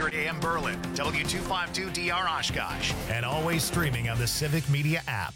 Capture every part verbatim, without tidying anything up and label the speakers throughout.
Speaker 1: hundred A M Berlin, W two fifty-two D R Oshkosh, and always streaming on the Civic Media app.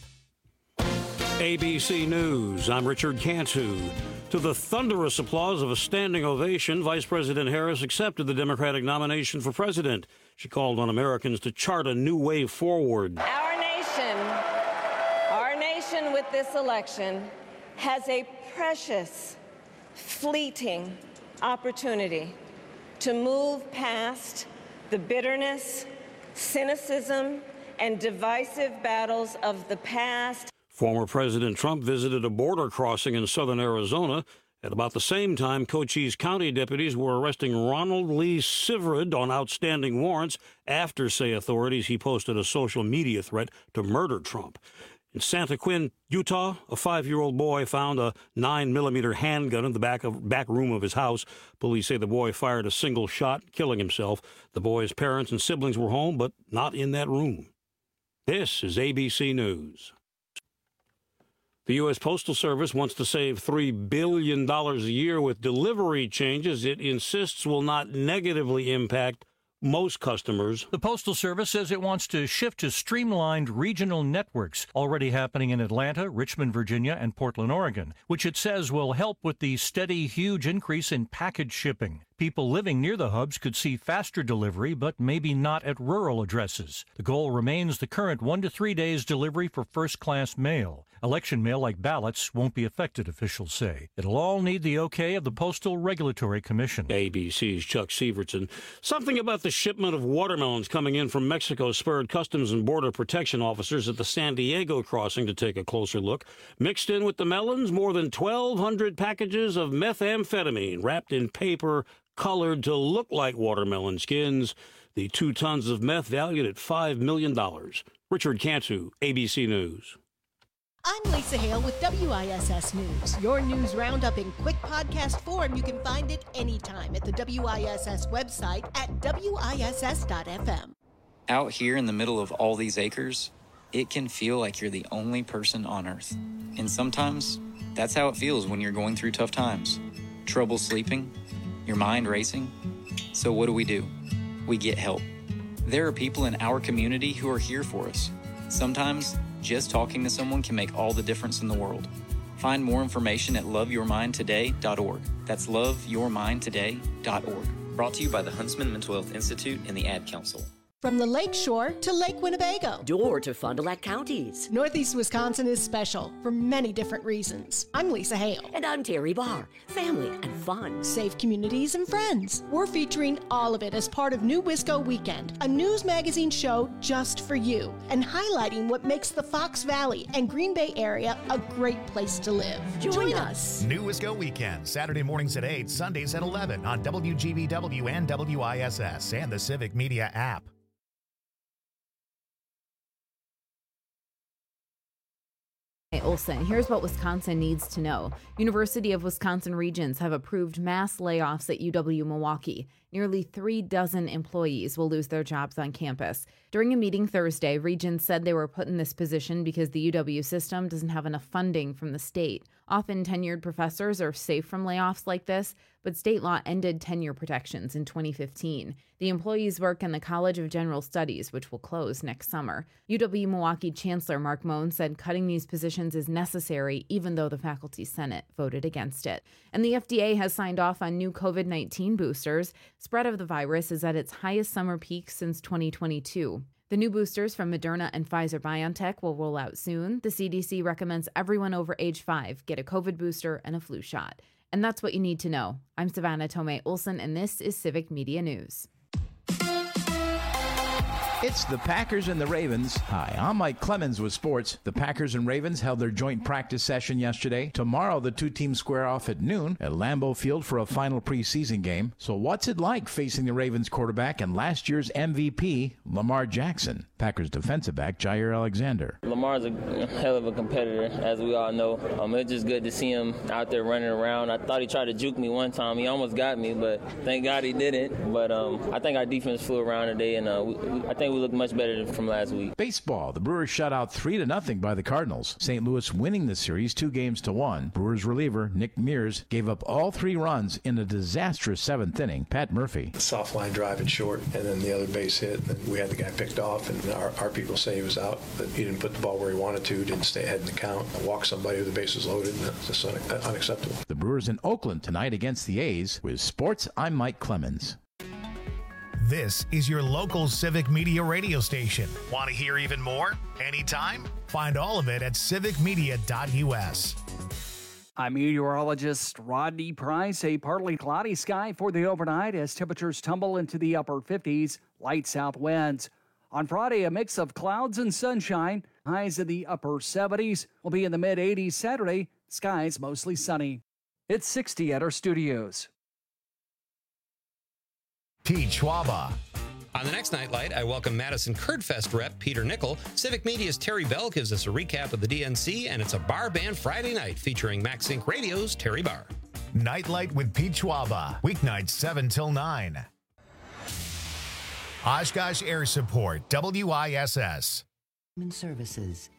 Speaker 2: A B C News, I'm Richard Cantu. To the thunderous applause of a standing ovation, Vice President Harris accepted the Democratic nomination for president. She called on Americans to chart a new way forward.
Speaker 3: Our nation, our nation with this election has a precious, fleeting opportunity to move past the bitterness, cynicism, and divisive battles of the past.
Speaker 2: Former President Trump visited a border crossing in southern Arizona. At about the same time, Cochise County deputies were arresting Ronald Lee Siverud on outstanding warrants after, say authorities, he posted a social media threat to murder Trump. In Santa Quin, Utah, a five-year-old boy found a nine millimeter handgun in the back of back room of his house. Police say the boy fired a single shot, killing himself. The boy's parents and siblings were home, but not in that room. This is A B C News. The U S Postal Service wants to save three billion dollars a year with delivery changes it insists will not negatively impact most customers.
Speaker 4: The Postal Service says it wants to shift to streamlined regional networks already happening in Atlanta, Richmond, Virginia, and Portland, Oregon, which it says will help with the steady, huge increase in package shipping. People living near the hubs could see faster delivery, but maybe not at rural addresses. The goal remains the current one to three days delivery for first-class mail. Election mail, like ballots, won't be affected, officials say. It'll all need the okay of the Postal Regulatory Commission.
Speaker 2: A B C's Chuck Severson. Something about the shipment of watermelons coming in from Mexico spurred Customs and Border Protection officers at the San Diego crossing to take a closer look. Mixed in with the melons, more than twelve hundred packages of methamphetamine wrapped in paper colored to look like watermelon skins. The two tons of meth valued at five million dollars. Richard Cantu, A B C News.
Speaker 5: I'm Lisa Hale with W I S S News. Your news roundup in quick podcast form. You can find it anytime at the W I S S website at W I S S dot F M.
Speaker 6: Out here in the middle of all these acres, it can feel like you're the only person on Earth. And sometimes, that's how it feels when you're going through tough times. Trouble sleeping, your mind racing. So what do we do? We get help. There are people in our community who are here for us. Sometimes, just talking to someone can make all the difference in the world. Find more information at love your mind today dot org. That's love your mind today dot org. Brought to you by the Huntsman Mental Health Institute and the Ad Council.
Speaker 5: From the Lake Shore to Lake Winnebago.
Speaker 7: Door to Fond du Lac counties.
Speaker 5: Northeast Wisconsin is special for many different reasons. I'm Lisa Hale.
Speaker 7: And I'm Terry Barr. Family and fun.
Speaker 5: Safe communities and friends. We're featuring all of it as part of New Wisco Weekend, a news magazine show just for you, and highlighting what makes the Fox Valley and Green Bay area a great place to live.
Speaker 7: Join,
Speaker 5: Join
Speaker 7: us.
Speaker 5: us.
Speaker 1: New Wisco Weekend, Saturday mornings at eight, Sundays at eleven on W G B W and W I S S and the Civic Media app.
Speaker 8: Hey, Olson, here's what Wisconsin needs to know. University of Wisconsin Regents have approved mass layoffs at U W-Milwaukee. Nearly three dozen employees will lose their jobs on campus. During a meeting Thursday, Regents said they were put in this position because the U W system doesn't have enough funding from the state. Often tenured professors are safe from layoffs like this, but state law ended tenure protections in twenty fifteen. The employees work in the College of General Studies, which will close next summer. U W-Milwaukee Chancellor Mark Moen said cutting these positions is necessary, even though the Faculty Senate voted against it. And the F D A has signed off on new COVID nineteen boosters. Spread of the virus is at its highest summer peak since twenty twenty-two. The new boosters from Moderna and Pfizer-BioNTech will roll out soon. The C D C recommends everyone over age five get a COVID booster and a flu shot. And that's what you need to know. I'm Savannah Tomei Olson, and this is Civic Media News.
Speaker 9: It's the Packers and the Ravens. Hi, I'm Mike Clemens with sports. The Packers and Ravens held their joint practice session yesterday. Tomorrow, the two teams square off at noon at Lambeau Field for a final preseason game. So what's it like facing the Ravens quarterback and last year's M V P, Lamar Jackson? Packers defensive back Jair Alexander.
Speaker 10: Lamar's a hell of a competitor, as we all know. Um, it's just good to see him out there running around. I thought he tried to juke me one time. He almost got me, but thank God he didn't. But um, I think our defense flew around today, and uh, we, I think think we look much better than from last week.
Speaker 9: Baseball. The Brewers shut out three to nothing by the Cardinals. Saint Louis winning the series two games to one. Brewers reliever Nick Mears gave up all three runs in a disastrous seventh inning. Pat Murphy.
Speaker 11: Soft line drive and short, and then the other base hit. And we had the guy picked off, and our, our people say he was out, but he didn't put the ball where he wanted to, didn't stay ahead in the count, walk somebody with the bases loaded, and that's just un- unacceptable.
Speaker 9: The Brewers in Oakland tonight against the A's. With Sports, I'm Mike Clemens.
Speaker 1: This is your local Civic Media radio station. Want to hear even more? Anytime? Find all of it at civic media dot u s.
Speaker 12: I'm meteorologist Rodney Price. A partly cloudy sky for the overnight as temperatures tumble into the upper fifties, light south winds. On Friday, a mix of clouds and sunshine. Highs in the upper seventies. Will be in the mid eighties Saturday. Skies mostly sunny. It's sixty at our studios.
Speaker 1: Pete Schwaba.
Speaker 13: On the next Nightlight, I welcome Madison Kurdfest rep Peter Nickel. Civic Media's Terry Bell gives us a recap of the D N C, and it's a bar band Friday night featuring Max Inc Radio's Terry Barr.
Speaker 1: Nightlight with Pete Schwaba. Weeknights seven till nine. Oshkosh Air Support, W I S S.
Speaker 14: Services.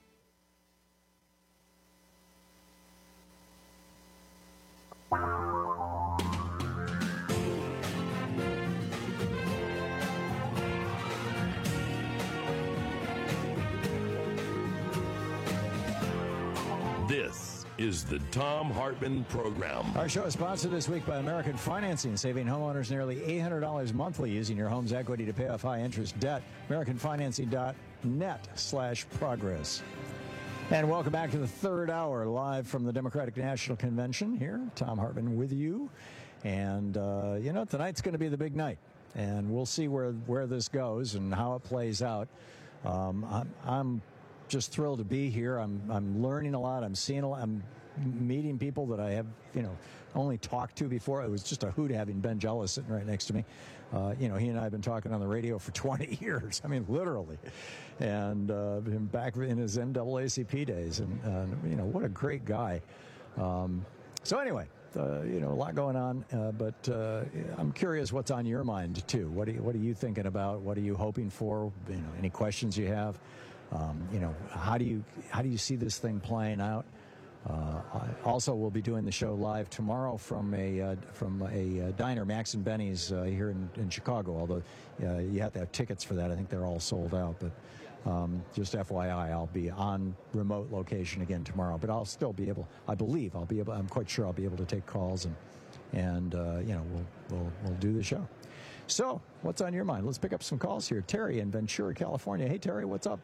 Speaker 15: This is the Thom Hartmann Program.
Speaker 16: Our show is sponsored this week by American Financing, saving homeowners nearly eight hundred dollars monthly using your home's equity to pay off high-interest debt. American Financing dot net slash progress. And welcome back to the third hour, live from the Democratic National Convention here. Thom Hartmann with you. And, uh, you know, tonight's going to be the big night. And we'll see where, where this goes and how it plays out. Um, I'm... I'm just thrilled to be here. I'm I'm learning a lot. I'm seeing a lot. I'm meeting people that I have, you know, only talked to before. It was just a hoot having Ben Jealous sitting right next to me. Uh, you know, he and I have been talking on the radio for twenty years. I mean, literally. And uh, him back in his N double A C P days. And, uh, you know, what a great guy. Um, so anyway, uh, you know, a lot going on. Uh, but uh, I'm curious what's on your mind, too. What are you, what are you thinking about? What are you hoping for? You know, any questions you have? Um, you know, how do you how do you see this thing playing out? Uh, also, we'll be doing the show live tomorrow from a uh, from a uh, diner, Max and Benny's, uh, here in, in Chicago. Although uh, you have to have tickets for that. I think they're all sold out. But um, just F Y I, I'll be on remote location again tomorrow. But I'll still be able. I believe I'll be able. I'm quite sure I'll be able to take calls and and uh, you know we'll we'll we'll do the show. So, what's on your mind? Let's pick up some calls here. Terry in Ventura, California. Hey, Terry, what's up?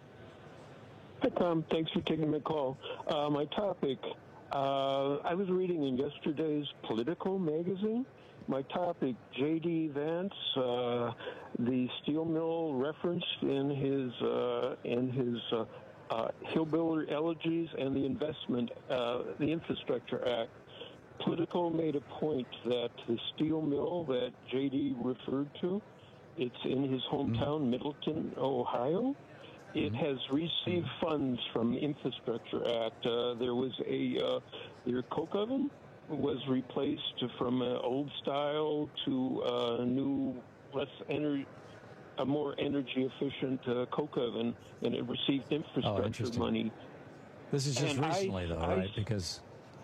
Speaker 17: Hi, Tom. Thanks for taking my call. Uh, my topic, uh, I was reading in yesterday's Politico magazine. My topic, J D. Vance, uh, the steel mill referenced in his uh, in his uh, uh, hillbilly elegies and the investment, uh, the Infrastructure Act. Politico made a point that the steel mill that J D referred to, it's in his hometown, Middleton, Ohio. It has received funds from the Infrastructure Act. Uh, there was a, uh, their coke oven was replaced from an old style to a new, less energy, a more energy efficient uh, coke oven, and it received infrastructure
Speaker 16: oh,
Speaker 17: money.
Speaker 16: This is just and recently, I, though, I, right? Because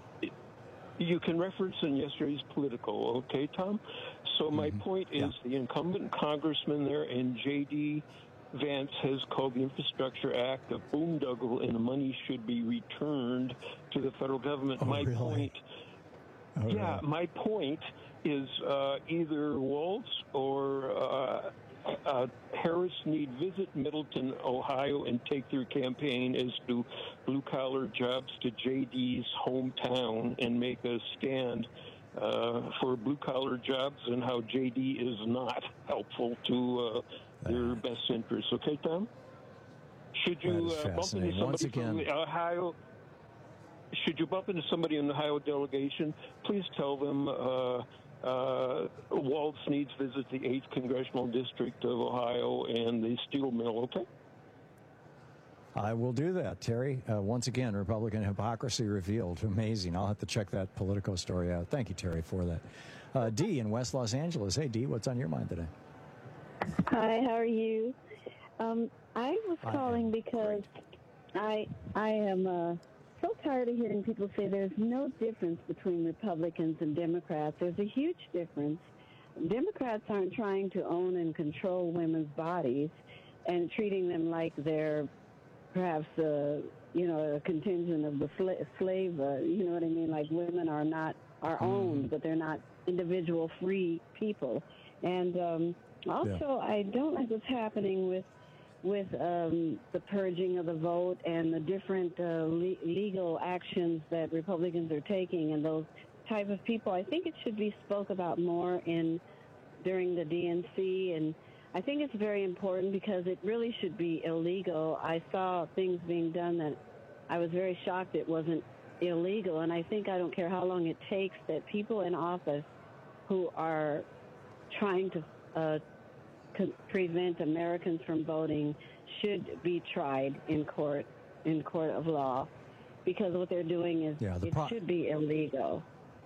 Speaker 17: you can reference in yesterday's Politico, okay, Tom? So my mm-hmm. point is yeah. the incumbent congressman there and J D. Vance has called the Infrastructure Act a boondoggle, and the money should be returned to the federal government.
Speaker 16: Oh,
Speaker 17: my
Speaker 16: really?
Speaker 17: point,
Speaker 16: oh,
Speaker 17: yeah,
Speaker 16: really?
Speaker 17: my point is uh, either Waltz or uh, uh, Harris need visit Middleton, Ohio, and take their campaign as to blue-collar jobs to J D's hometown and make a stand uh, for blue-collar jobs and how J D is not helpful to uh, their best interests. Okay, Tom? Should you uh, bump into somebody from the Ohio? Should you bump into somebody in the Ohio delegation? Please tell them uh, uh, Waltz needs visit the eighth Congressional District of Ohio and the steel mill. Okay.
Speaker 16: I will do that, Terry. Uh, once again, Republican hypocrisy revealed. Amazing. I'll have to check that Politico story out. Thank you, Terry, for that. Uh, Dee in West Los Angeles. Hey, Dee, what's on your mind today?
Speaker 18: Hi, how are you? Um, I was
Speaker 9: I
Speaker 18: calling because I I am uh, so tired of hearing people say there's no difference between Republicans and Democrats. There's a huge difference. Democrats aren't trying to own and control women's bodies and treating them like they're perhaps uh, you know a contingent of the sla- slave. Uh, you know what I mean? Like women are not are owned, but they're not individual free people. And um, also, yeah. I don't like what's happening with. with um, the purging of the vote and the different uh, le- legal actions that Republicans are taking and those type of people. I think it should be spoke about more in during the D N C, and I think it's very important because it really should be illegal. I saw things being done that I was very shocked it wasn't illegal, and I think I don't care how long it takes that people in office who are trying to uh, prevent Americans from voting should be tried in court, in court of law, because what they're doing is
Speaker 16: yeah, the
Speaker 18: it
Speaker 16: pro-
Speaker 18: should be illegal.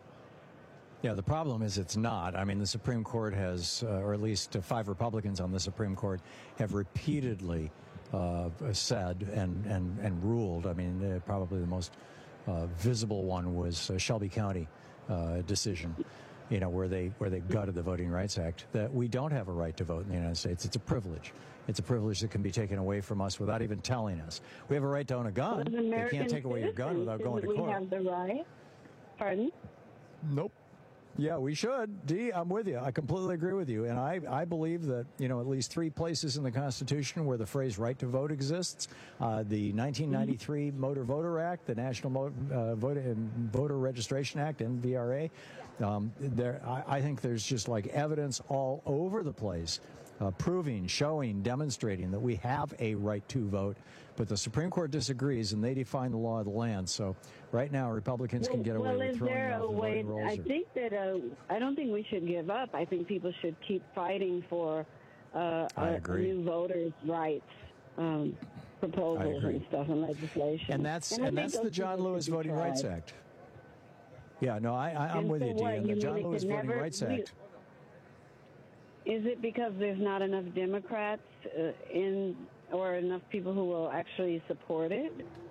Speaker 16: Yeah, the problem is it's not. I mean, the Supreme Court has, uh, or at least uh, five Republicans on the Supreme Court have repeatedly uh, said and, and, and ruled. I mean, uh, probably the most uh, visible one was uh, Shelby County uh, decision. You know, where they where they gutted the Voting Rights Act, that we don't have a right to vote in the United States. It's a privilege. It's a privilege that can be taken away from us without even telling us. We have a right to own a gun. They can't take away your gun without going to court.
Speaker 18: We have the right. Pardon?
Speaker 16: Nope. Yeah, we should. Dee, I'm with you. I completely agree with you. And I, I believe that, you know, at least three places in the Constitution where the phrase right to vote exists, uh, the nineteen ninety-three mm-hmm. Motor Voter Act, the National Mo- uh, Voter, Voter Registration Act, N V R A. Um, there, I, I think there's just like evidence all over the place uh, proving, showing, demonstrating that we have a right to vote. But the Supreme Court disagrees, and they define the law of the land. So right now, Republicans
Speaker 18: well,
Speaker 16: can get away
Speaker 18: well,
Speaker 16: with throwing off the voting rolls.
Speaker 18: I
Speaker 16: or,
Speaker 18: think that uh, I don't think we should give up. I think people should keep fighting for uh,
Speaker 16: I
Speaker 18: a,
Speaker 16: agree.
Speaker 18: new voters' rights um, proposals and stuff and legislation.
Speaker 16: And that's
Speaker 18: and,
Speaker 16: and that's the John Lewis Voting
Speaker 18: tried.
Speaker 16: Rights Act. Yeah, no, I, I, I'm
Speaker 18: and
Speaker 16: with
Speaker 18: so
Speaker 16: you, Dee.
Speaker 18: what,
Speaker 16: And
Speaker 18: you
Speaker 16: the John
Speaker 18: mean
Speaker 16: Lewis Voting
Speaker 18: never,
Speaker 16: Rights Act.
Speaker 18: Is it because there's not enough Democrats uh, in, or enough people who will actually support it?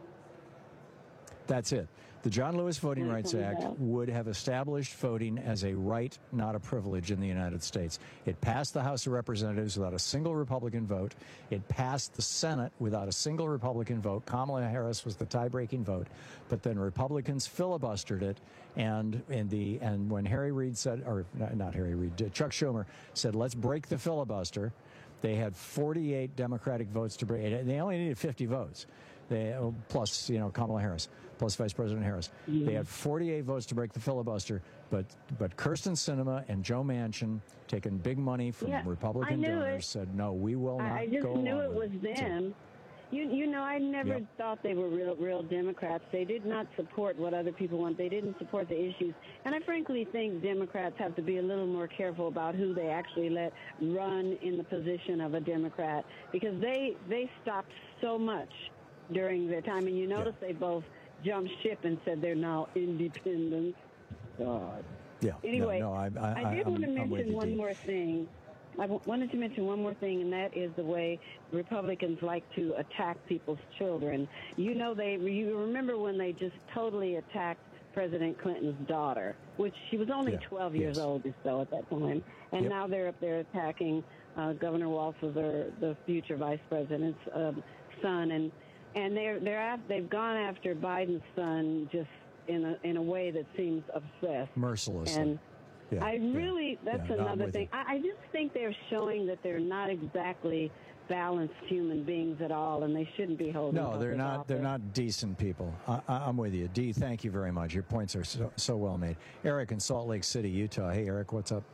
Speaker 16: That's it. The John Lewis Voting Rights Act would have established voting as a right, not a privilege in the United States. It passed the House of Representatives without a single Republican vote. It passed the Senate without a single Republican vote. Kamala Harris was the tie-breaking vote. But then Republicans filibustered it, and in the and when Harry Reid said, or not Harry Reid, Chuck Schumer said, let's break the filibuster, they had forty-eight Democratic votes to break it. They only needed fifty votes. They, plus, you know, Kamala Harris, plus Vice President Harris. Mm-hmm. They had forty-eight votes to break the filibuster, but but Kyrsten Sinema and Joe Manchin, taking big money from
Speaker 18: yeah,
Speaker 16: Republican donors, it. said, no, we will not go
Speaker 18: I just
Speaker 16: go
Speaker 18: knew it was them. So, you you know, I never yep. thought they were real real Democrats. They did not support what other people want. They didn't support the issues. And I frankly think Democrats have to be a little more careful about who they actually let run in the position of a Democrat, because they, they stopped so much during their time. And you notice yeah. they both jumped ship and said they're now independent. God.
Speaker 16: Yeah.
Speaker 18: Anyway,
Speaker 16: no, no, I, I,
Speaker 18: I did
Speaker 16: I'm,
Speaker 18: want to mention
Speaker 16: you,
Speaker 18: one
Speaker 16: Dee.
Speaker 18: more thing. I w- wanted to mention one more thing, and that is the way Republicans like to attack people's children. You know, they you remember when they just totally attacked President Clinton's daughter, which she was only
Speaker 16: yeah.
Speaker 18: twelve years
Speaker 16: yes.
Speaker 18: old or so at that time, and
Speaker 16: yep.
Speaker 18: now they're up there attacking uh, Governor Walz's, or the future vice president's uh, son, and and they're they're af- they've gone after Biden's son just in a in a way that seems obsessed,
Speaker 16: mercilessly.
Speaker 18: And
Speaker 16: yeah,
Speaker 18: I really,
Speaker 16: yeah,
Speaker 18: that's
Speaker 16: yeah, no,
Speaker 18: another thing. I, I just think they're showing that they're not exactly balanced human beings at all, and they shouldn't be holding.
Speaker 16: No, they're not.
Speaker 18: Office.
Speaker 16: They're not decent people. I, I'm with you, Dee. Thank you very much. Your points are so, so well made. Eric in Salt Lake City, Utah. Hey, Eric, what's up?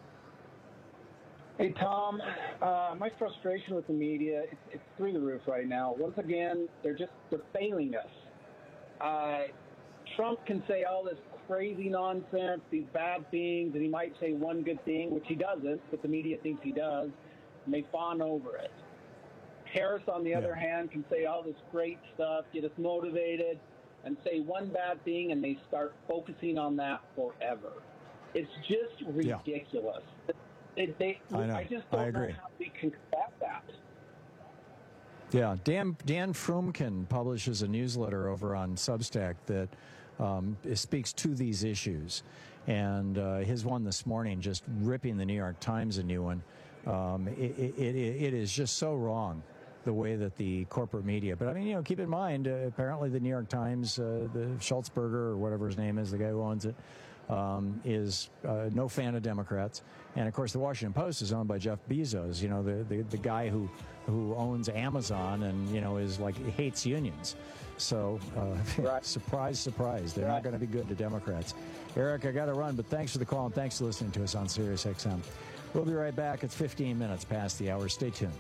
Speaker 19: Hey, Tom. Uh, my frustration with the media, it's, it's through the roof right now. Once again, they're just they're failing us. Uh, Trump can say all this crazy nonsense, these bad things, and he might say one good thing, which he doesn't, but the media thinks he does, and they fawn over it. Harris, on the yeah. other hand, can say all this great stuff, get us motivated, and say one bad thing, and they start focusing on that forever. It's just ridiculous.
Speaker 16: Yeah.
Speaker 19: It, they,
Speaker 16: I know.
Speaker 19: I just don't
Speaker 16: I agree.
Speaker 19: know how we can combat that.
Speaker 16: Yeah, Dan, Dan Frumkin publishes a newsletter over on Substack that um, speaks to these issues. And uh, his one this morning, just ripping the New York Times a new one, um, it, it, it, it is just so wrong, the way that the corporate media. But I mean, you know, keep in mind, uh, apparently the New York Times, uh, the Schultzberger or whatever his name is, the guy who owns it, um, is uh, no fan of Democrats. And of course, the Washington Post is owned by Jeff Bezos, you know, the, the, the guy who, who owns Amazon and, you know, is like, hates unions. So, uh, right. surprise, surprise, they're right. not going to be good to Democrats. Eric, I got to run, but thanks for the call and thanks for listening to us on Sirius X M. We'll be right back. It's fifteen minutes past the hour. Stay tuned.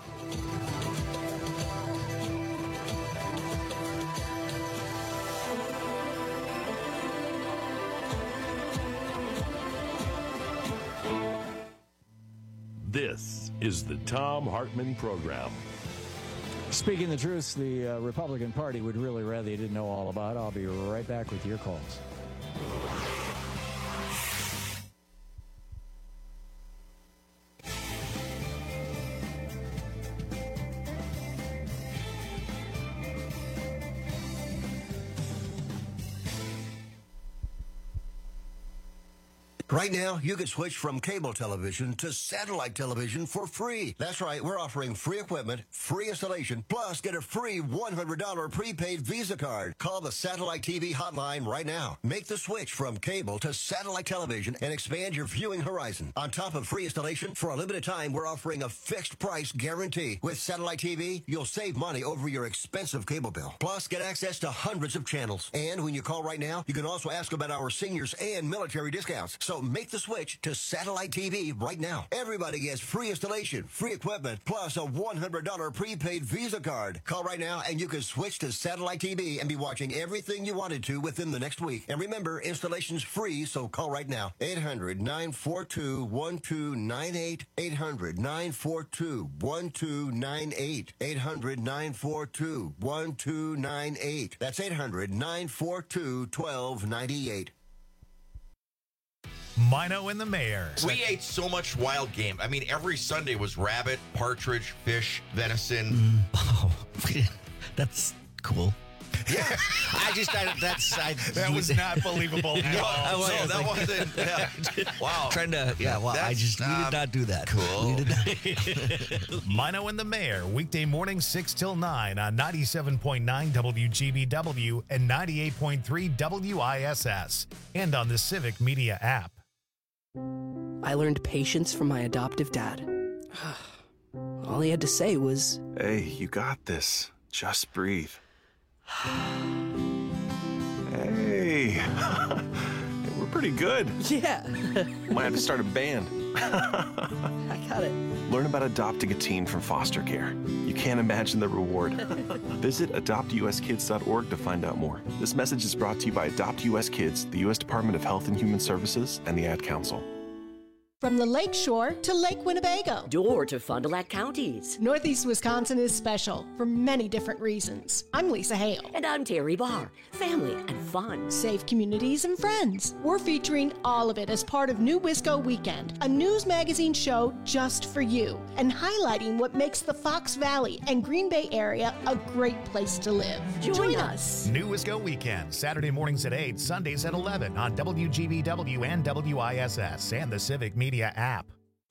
Speaker 15: This is the Thom Hartmann Program.
Speaker 16: Speaking the truth, the uh, Republican Party would really rather you didn't know all about. I'll be right back with your calls.
Speaker 20: Right now, you can switch from cable television to satellite television for free. That's right, we're offering free equipment, free installation, plus get a free one hundred dollars prepaid Visa card. Call the Satellite T V hotline right now. Make the switch from cable to satellite television and expand your viewing horizon. On top of free installation, for a limited time, we're offering a fixed price guarantee. With Satellite T V, you'll save money over your expensive cable bill. Plus, get access to hundreds of channels. And when you call right now, you can also ask about our seniors and military discounts. So make the switch to Satellite T V right now. Everybody gets free installation, free equipment, plus a one hundred dollars prepaid Visa card. Call right now and you can switch to Satellite T V and be watching everything you wanted to within the next week. And remember, installation's free, so call right now. eight hundred, nine four two, one two nine eight. eight hundred, nine four two, one two nine eight. eight hundred, nine four two, one two nine eight. That's eight hundred, nine four two, one two nine eight.
Speaker 1: Mino and the Mayor.
Speaker 21: We ate so much wild game. I mean, every Sunday was rabbit, partridge, fish, venison.
Speaker 22: Mm, oh, that's cool.
Speaker 21: Yeah, I just I, that's I,
Speaker 1: that was not believable at
Speaker 21: no,
Speaker 1: all.
Speaker 21: No,
Speaker 1: So
Speaker 21: that
Speaker 1: like,
Speaker 21: wasn't. Yeah. Wow,
Speaker 22: trying to yeah. Well, that's, I just we
Speaker 21: um,
Speaker 22: did not do that.
Speaker 21: Cool.
Speaker 22: We did not.
Speaker 1: Mino and the Mayor, weekday mornings six till nine on ninety-seven point nine W G B W and ninety-eight point three W I S S, and on the Civic Media app.
Speaker 23: I learned patience from my adoptive dad. All he had to say was,
Speaker 24: "Hey, you got this. Just breathe." Hey, we're pretty good.
Speaker 23: Yeah.
Speaker 24: Might have to start a band.
Speaker 23: I got it.
Speaker 24: Learn about adopting a teen from foster care. You can't imagine the reward. Visit adopt U S kids dot org to find out more. This message is brought to you by Adopt U S Kids, the U S Department of Health and Human Services, and the Ad Council.
Speaker 5: From the Lake Shore to Lake Winnebago.
Speaker 7: Door to Fond du Lac counties.
Speaker 5: Northeast Wisconsin is special for many different reasons. I'm Lisa Hale.
Speaker 7: And I'm Terry Barr. Family and fun.
Speaker 5: Safe communities and friends. We're featuring all of it as part of New Wisco Weekend, a news magazine show just for you, and highlighting what makes the Fox Valley and Green Bay area a great place to live.
Speaker 7: Join,
Speaker 5: Join
Speaker 7: us.
Speaker 5: us.
Speaker 1: New Wisco Weekend, Saturday mornings at eight, Sundays at eleven on W G B W and W I S S and the Civic Media app.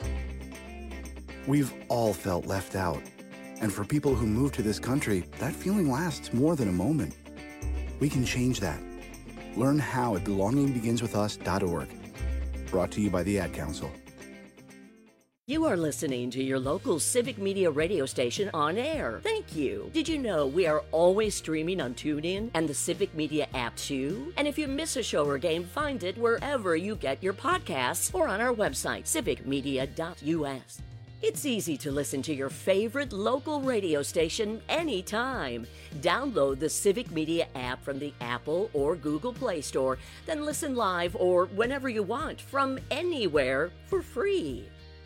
Speaker 25: We've all felt left out. And for people who move to this country, that feeling lasts more than a moment. We can change that. Learn how at belonging begins with us dot org. Brought to you by the Ad Council.
Speaker 7: You are listening to your local Civic Media radio station on air. Thank you. Did you know we are always streaming on TuneIn and the Civic Media app too? And if you miss a show or game, find it wherever you get your podcasts or on our website, civic media dot U S. It's easy to listen to your favorite local radio station anytime. Download the Civic Media app from the Apple or Google Play Store, then listen live or whenever you want from anywhere for free.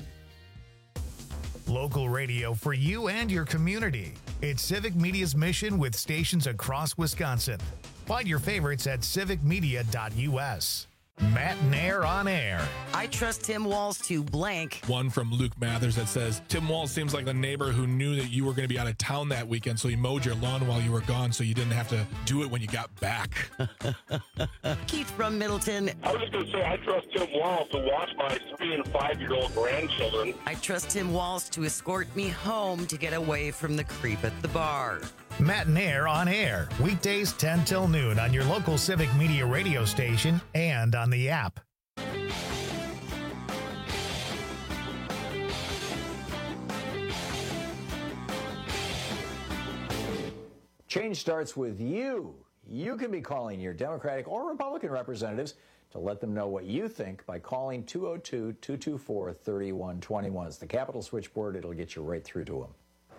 Speaker 1: Local radio for you and your community. It's Civic Media's mission with stations across Wisconsin. Find your favorites at civic media dot U S. Matt Nair on air.
Speaker 2: I trust Tim Walz to blank.
Speaker 3: One from Luke Mathers that says, Tim Walz seems like the neighbor who knew that you were going to be out of town that weekend, so he mowed your lawn while you were gone so you didn't have to do it when you got back.
Speaker 2: Keith from Middleton.
Speaker 4: I was just going to say, I trust Tim Walz to watch my three and five-year-old grandchildren.
Speaker 2: I trust Tim Walz to escort me home to get away from the creep at the bar.
Speaker 1: Matt Nair on air, weekdays ten till noon on your local Civic Media radio station and on the app.
Speaker 16: Change starts with you. You can be calling your Democratic or Republican representatives to let them know what you think by calling two oh two, two two four, three one two one. It's the Capitol switchboard. It'll get you right through to them.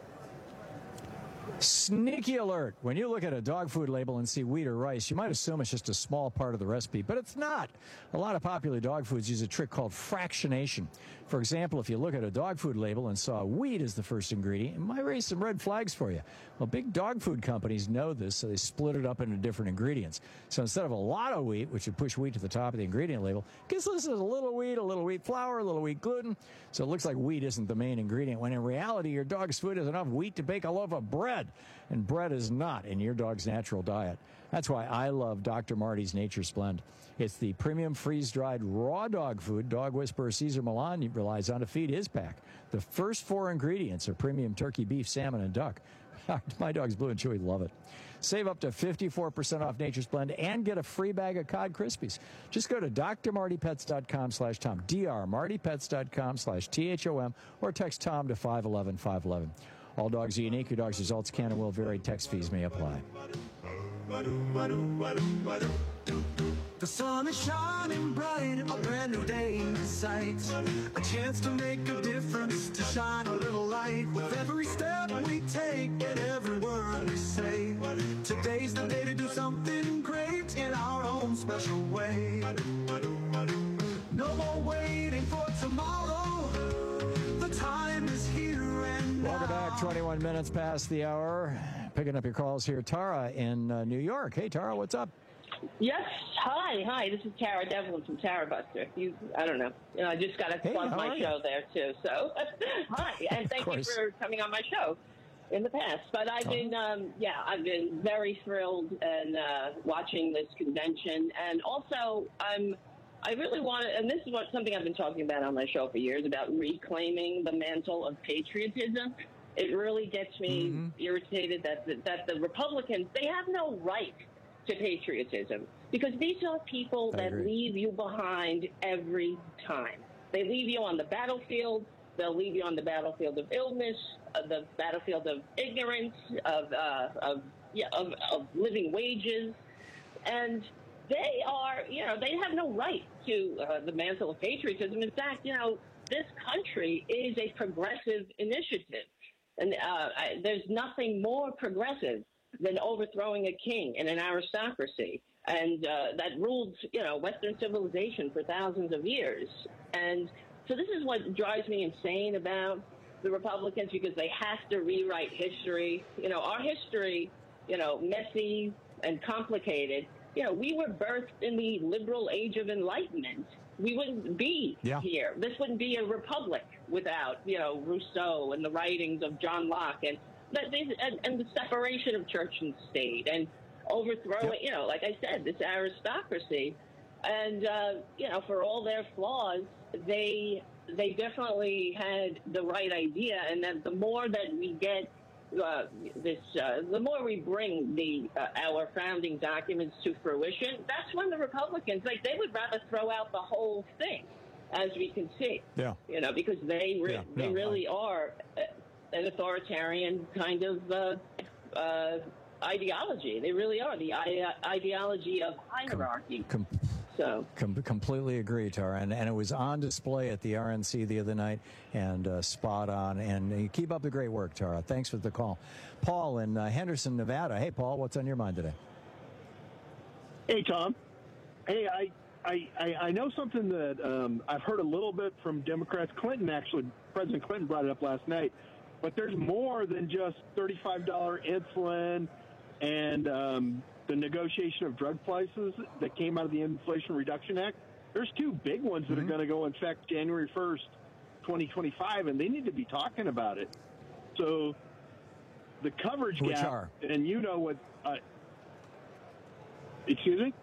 Speaker 16: Sneaky alert. When you look at a dog food label and see wheat or rice, you might assume it's just a small part of the recipe, but it's not. A lot of popular dog foods use a trick called fractionation. For example, if you look at a dog food label and saw wheat as the first ingredient, it might raise some red flags for you. Well, big dog food companies know this, so they split it up into different ingredients. So instead of a lot of wheat, which would push wheat to the top of the ingredient label, guess this is a little wheat, a little wheat flour, a little wheat gluten. So it looks like wheat isn't the main ingredient, when in reality, your dog's food is enough wheat to bake a loaf of bread. And bread is not in your dog's natural diet. That's why I love Doctor Marty's Nature's Blend. It's the premium freeze-dried raw dog food dog whisperer Cesar Millan relies on to feed his pack. The first four ingredients are premium turkey, beef, salmon, and duck. My dogs Blue and Chewy love it. Save up to fifty-four percent off Nature's Blend and get a free bag of Cod Krispies. Just go to d r marty pets dot com slash Tom, d r marty pets dot com slash T H O M, or text Tom to five one one, five one one. All dogs are unique. Your dog's results can and will vary. Text fees may apply.
Speaker 6: The sun is shining bright, a brand new day in sight. A chance to make a difference, to shine a little light. With every step we take and every word we say, today's the day to do something great in our own special way. No more waiting for tomorrow. The time is here and now.
Speaker 16: Welcome back. twenty-one minutes past the hour. Picking up your calls here. Tara in uh, New York. Hey, Tara, what's up?
Speaker 8: Yes. Hi. Hi. This is Tara Devlin from Tara Buster. You, I don't know. You know, I just got to
Speaker 16: hey,
Speaker 8: plug my show there, too. So, hi. And thank you for coming on my show in the past. But I've been, um, yeah, I've been very thrilled and uh, watching this convention. And also, I'm, I really want to, and this is what something I've been talking about on my show for years, about reclaiming the mantle of patriotism. It really gets me mm-hmm. irritated that the, that the Republicans, they have no right to patriotism, because these are people that leave you behind every time. They leave you on the battlefield. They'll leave you on the battlefield of illness, uh, the battlefield of ignorance, of uh, of, yeah, of of living wages, and they are, you know, they have no right to uh, the mantle of patriotism. In fact, you know, this country is a progressive initiative, and uh, I, there's nothing more progressive than overthrowing a king and an aristocracy, and uh, that ruled, you know, Western civilization for thousands of years. And so this is what drives me insane about the Republicans, because they have to rewrite history. You know, our history, you know, messy and complicated. You know, we were birthed in the liberal age of enlightenment. We wouldn't be yeah. here. This wouldn't be a republic without, you know, Rousseau and the writings of John Locke and And, and the separation of church and state, and overthrowing, yep. you know, like I said, this aristocracy. And, uh, you know, for all their flaws, they they definitely had the right idea. And that the more that we get uh, this, uh, the more we bring the uh, our founding documents to fruition, that's when the Republicans, like, they would rather throw out the whole thing, as we can see. Yeah. You know, because they, re- yeah. they no, really I... are... Uh, an authoritarian kind of uh, uh, ideology. They really are the ide- ideology of hierarchy. Com- com- so
Speaker 16: com- completely agree, Tara. And, and it was on display at the R N C the other night, and uh, spot on. And uh, keep up the great work, Tara. Thanks for the call. Paul in uh, Henderson, Nevada. Hey, Paul, what's on your mind today?
Speaker 26: Hey, Tom. Hey, I I, I, I know something that um, I've heard a little bit from Democrats. Clinton, actually, President Clinton brought it up last night. But there's more than just thirty-five dollars insulin and um, the negotiation of drug prices that came out of the Inflation Reduction Act. there's two big ones that
Speaker 16: Mm-hmm.
Speaker 26: are going to go in effect January first, twenty twenty-five, and they need to be talking about it. So the coverage
Speaker 16: Which
Speaker 26: gap,
Speaker 16: are?
Speaker 26: and you know what, uh, excuse me?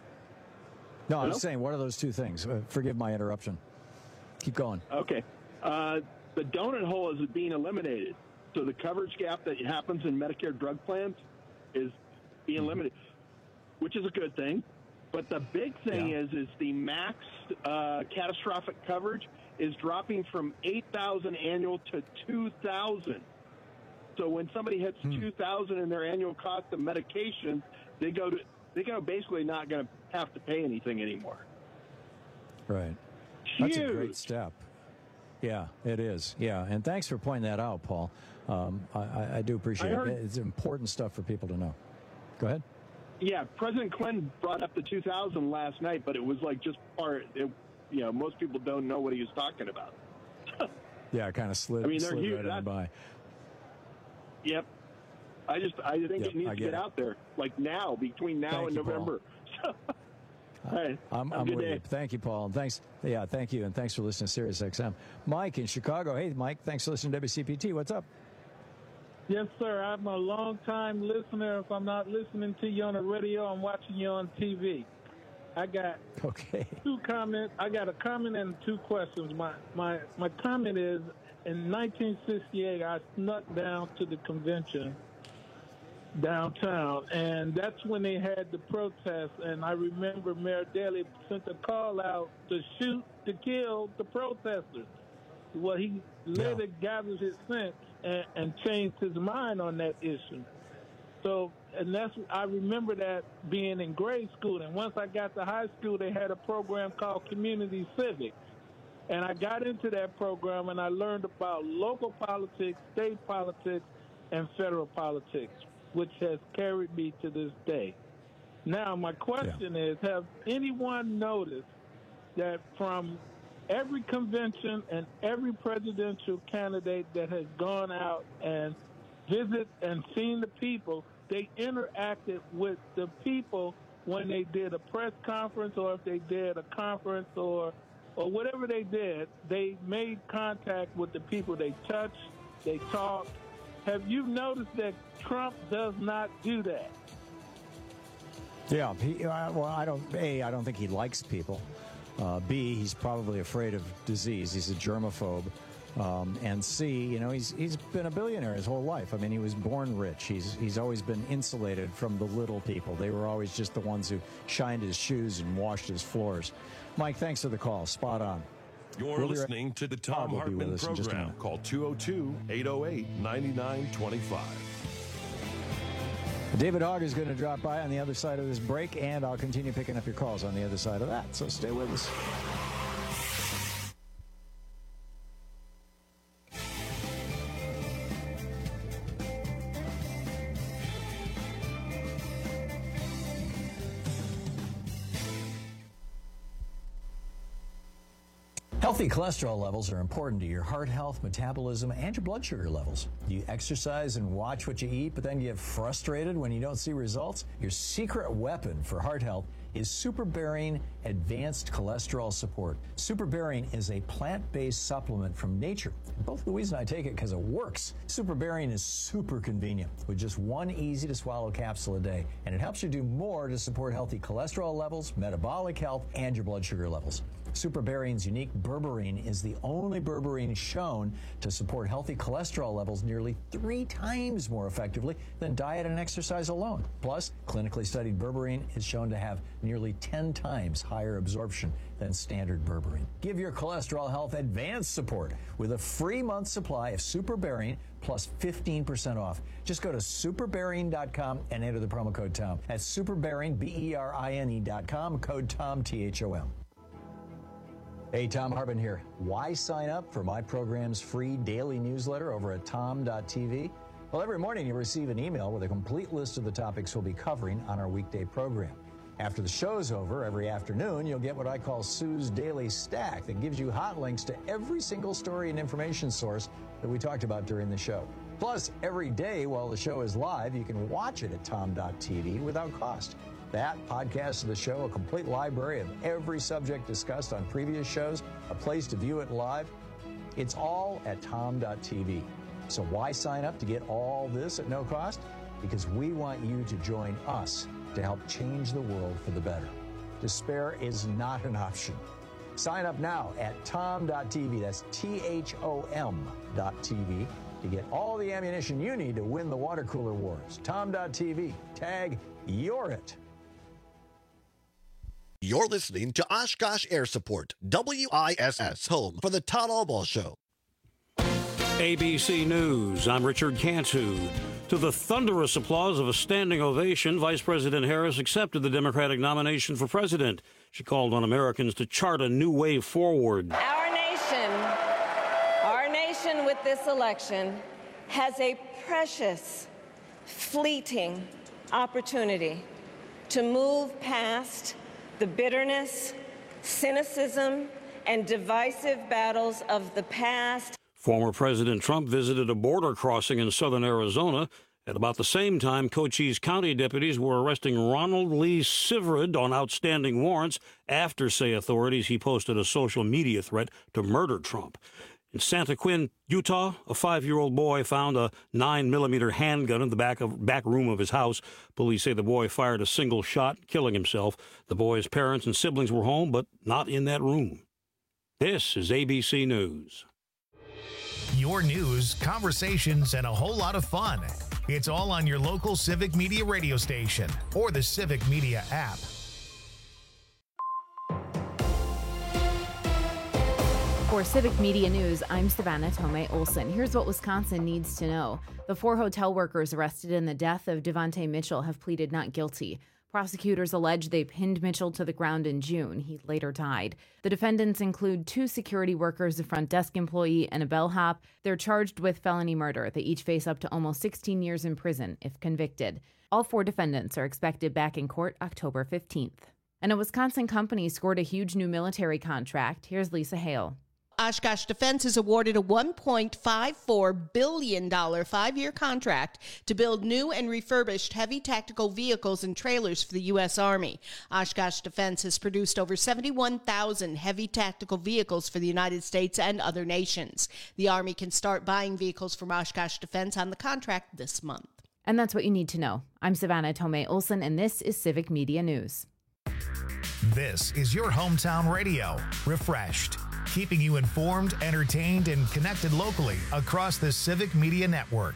Speaker 16: No, I
Speaker 26: Hello?
Speaker 16: was saying, what are those two things? Uh, forgive my interruption. Keep going.
Speaker 26: Okay. Uh, the donut hole is being eliminated. So the coverage gap that happens in Medicare drug plans is being eliminated, which is a good thing. But the big thing
Speaker 16: Yeah.
Speaker 26: is, is the max uh, catastrophic coverage is dropping from eight thousand annual to two thousand. So when somebody hits
Speaker 16: Hmm.
Speaker 26: two thousand in their annual cost of medication, they go to they go basically not going to have to pay anything anymore.
Speaker 16: Right. That's a
Speaker 26: Huge.
Speaker 16: great step. Yeah, it is. Yeah, and thanks for pointing that out, Paul. Um, I, I, I do appreciate
Speaker 26: I heard-
Speaker 16: it. It's important stuff for people to know. Go ahead.
Speaker 26: Yeah, President Clinton brought up the two thousand last night, but it was like just part. It, you know, most people don't know what he was talking about.
Speaker 16: Yeah, it kind of slid,
Speaker 26: I mean, they're
Speaker 16: slid
Speaker 26: huge.
Speaker 16: right on
Speaker 26: That's-
Speaker 16: by.
Speaker 26: Yep. I just I think
Speaker 16: Yep,
Speaker 26: it needs
Speaker 16: I
Speaker 26: to
Speaker 16: get
Speaker 26: get
Speaker 16: it.
Speaker 26: out there, like now, between now
Speaker 16: Thank
Speaker 26: and
Speaker 16: you, Paul.
Speaker 26: November. All right.
Speaker 16: I'm,
Speaker 26: Have a
Speaker 16: I'm
Speaker 26: good
Speaker 16: with
Speaker 26: day.
Speaker 16: you. Thank you, Paul. And thanks. Yeah, thank you. And thanks for listening to Sirius X M. Mike in Chicago. Hey, Mike, thanks for listening to W C P T. What's up?
Speaker 10: Yes, sir. I'm a long-time listener. If I'm not listening to you on the radio, I'm watching you on T V. I got
Speaker 16: okay.
Speaker 10: two comments. I got a comment and two questions. My my my comment is, in nineteen sixty-eight, I snuck down to the convention downtown, and that's when they had the protest. And I remember Mayor Daley sent a call out to shoot to kill the protesters. Well, he later gathered his sense and, and changed his mind on that issue. So, and that's, I remember that being in grade school. And once I got to high school, they had a program called Community Civics. And I got into that program and I learned about local politics, state politics, and federal politics, which has carried me to this day. Now, my question is, have anyone noticed that from every convention and every presidential candidate that has gone out and visit and seen the people, they interacted with the people when they did a press conference, or if they did a conference, or or whatever they did, they made contact with the people. They touched, they talked. Have you noticed that Trump does not do that?
Speaker 16: Yeah. He, uh, well, I don't. A, I don't think he likes people. Uh, B, he's probably afraid of disease. He's a germaphobe. Um, and C, you know, he's he's been a billionaire his whole life. I mean, he was born rich. He's he's always been insulated from the little people. They were always just the ones who shined his shoes and washed his floors. Mike, thanks for the call. Spot on.
Speaker 15: You're
Speaker 16: We'll be right-
Speaker 15: listening to the Tom
Speaker 16: Todd will be with
Speaker 15: Hartman
Speaker 16: us in just a
Speaker 15: program.
Speaker 16: minute.
Speaker 15: Call two oh two, eight oh eight, nine nine two five.
Speaker 16: David Hogg is going to drop by on the other side of this break, and I'll continue picking up your calls on the other side of that. So stay with us. Healthy cholesterol levels are important to your heart health, metabolism, and your blood sugar levels. You exercise and watch what you eat, but then get frustrated when you don't see results? Your secret weapon for heart health is SuperBarian Advanced Cholesterol Support. SuperBarian is a plant-based supplement from nature. Both Louise and I take it because it works. SuperBarian is super convenient with just one easy-to-swallow capsule a day, and it helps you do more to support healthy cholesterol levels, metabolic health, and your blood sugar levels. SuperBarian's unique berberine is the only berberine shown to support healthy cholesterol levels nearly three times more effectively than diet and exercise alone. Plus, clinically studied berberine is shown to have nearly ten times higher absorption than standard berberine. Give your cholesterol health advanced support with a free month supply of SuperBarian plus fifteen percent off. Just go to superbarian dot com and enter the promo code TOM. That's superbarian, B E R I N E dot com, code TOM, T H O M. Hey, Tom Hartman here. Why sign up for my program's free daily newsletter over at tom dot t v? Well, every morning you receive an email with a complete list of the topics we'll be covering on our weekday program. After the show's over, every afternoon, you'll get what I call Sue's Daily Stack that gives you hot links to every single story and information source that we talked about during the show. Plus, every day while the show is live, you can watch it at tom dot t v without cost. That podcast of the show, a complete library of every subject discussed on previous shows, a place to view it live. It's all at tom dot t v. So why sign up to get all this at no cost? Because we want you to join us to help change the world for the better. Despair is not an option. Sign up now at tom dot t v. That's T H O M dot T V to get all the ammunition you need to win the water cooler wars. tom dot t v. Tag You're It.
Speaker 9: You're listening to Oshkosh Air Support, W I S S, home for the Todd Albaugh Show.
Speaker 11: A B C News, I'm Richard Cantu. To the thunderous applause of a standing ovation, Vice President Harris accepted the Democratic nomination for president. She called on Americans to chart a new way forward.
Speaker 12: Our nation, our nation with this election has a precious, fleeting opportunity to move past the bitterness, cynicism, and divisive battles of the past.
Speaker 11: Former President Trump visited a border crossing in southern Arizona. At about the same time, Cochise County deputies were arresting Ronald Lee Siverud on outstanding warrants after, say authorities, he posted a social media threat to murder Trump. In Santa Quin, Utah, a five-year-old boy found a nine millimeter handgun in the back of back room of his house. Police say the boy fired a single shot, killing himself. The boy's parents and siblings were home, but not in that room. This is A B C News.
Speaker 1: Your news, conversations, and a whole lot of fun. It's all on your local Civic Media radio station or the Civic Media app.
Speaker 13: For Civic Media News, I'm Savannah Tomei Olson. Here's what Wisconsin needs to know. The four hotel workers arrested in the death of Devontae Mitchell have pleaded not guilty. Prosecutors allege they pinned Mitchell to the ground in June. He later died. The defendants include two security workers, a front desk employee, and a bellhop. They're charged with felony murder. They each face up to almost sixteen years in prison if convicted. All four defendants are expected back in court October fifteenth. And a Wisconsin company scored a huge new military contract. Here's Lisa Hale.
Speaker 5: Oshkosh Defense is awarded a one point five four billion dollars five-year contract to build new and refurbished heavy tactical vehicles and trailers for the U S. Army. Oshkosh Defense has produced over seventy-one thousand heavy tactical vehicles for the United States and other nations. The Army can start buying vehicles from Oshkosh Defense on the contract this month.
Speaker 13: And that's what you need to know. I'm Savannah Tomei Olson, and this is Civic Media News.
Speaker 1: This is your hometown radio, refreshed, keeping you informed, entertained, and connected locally across the Civic Media Network.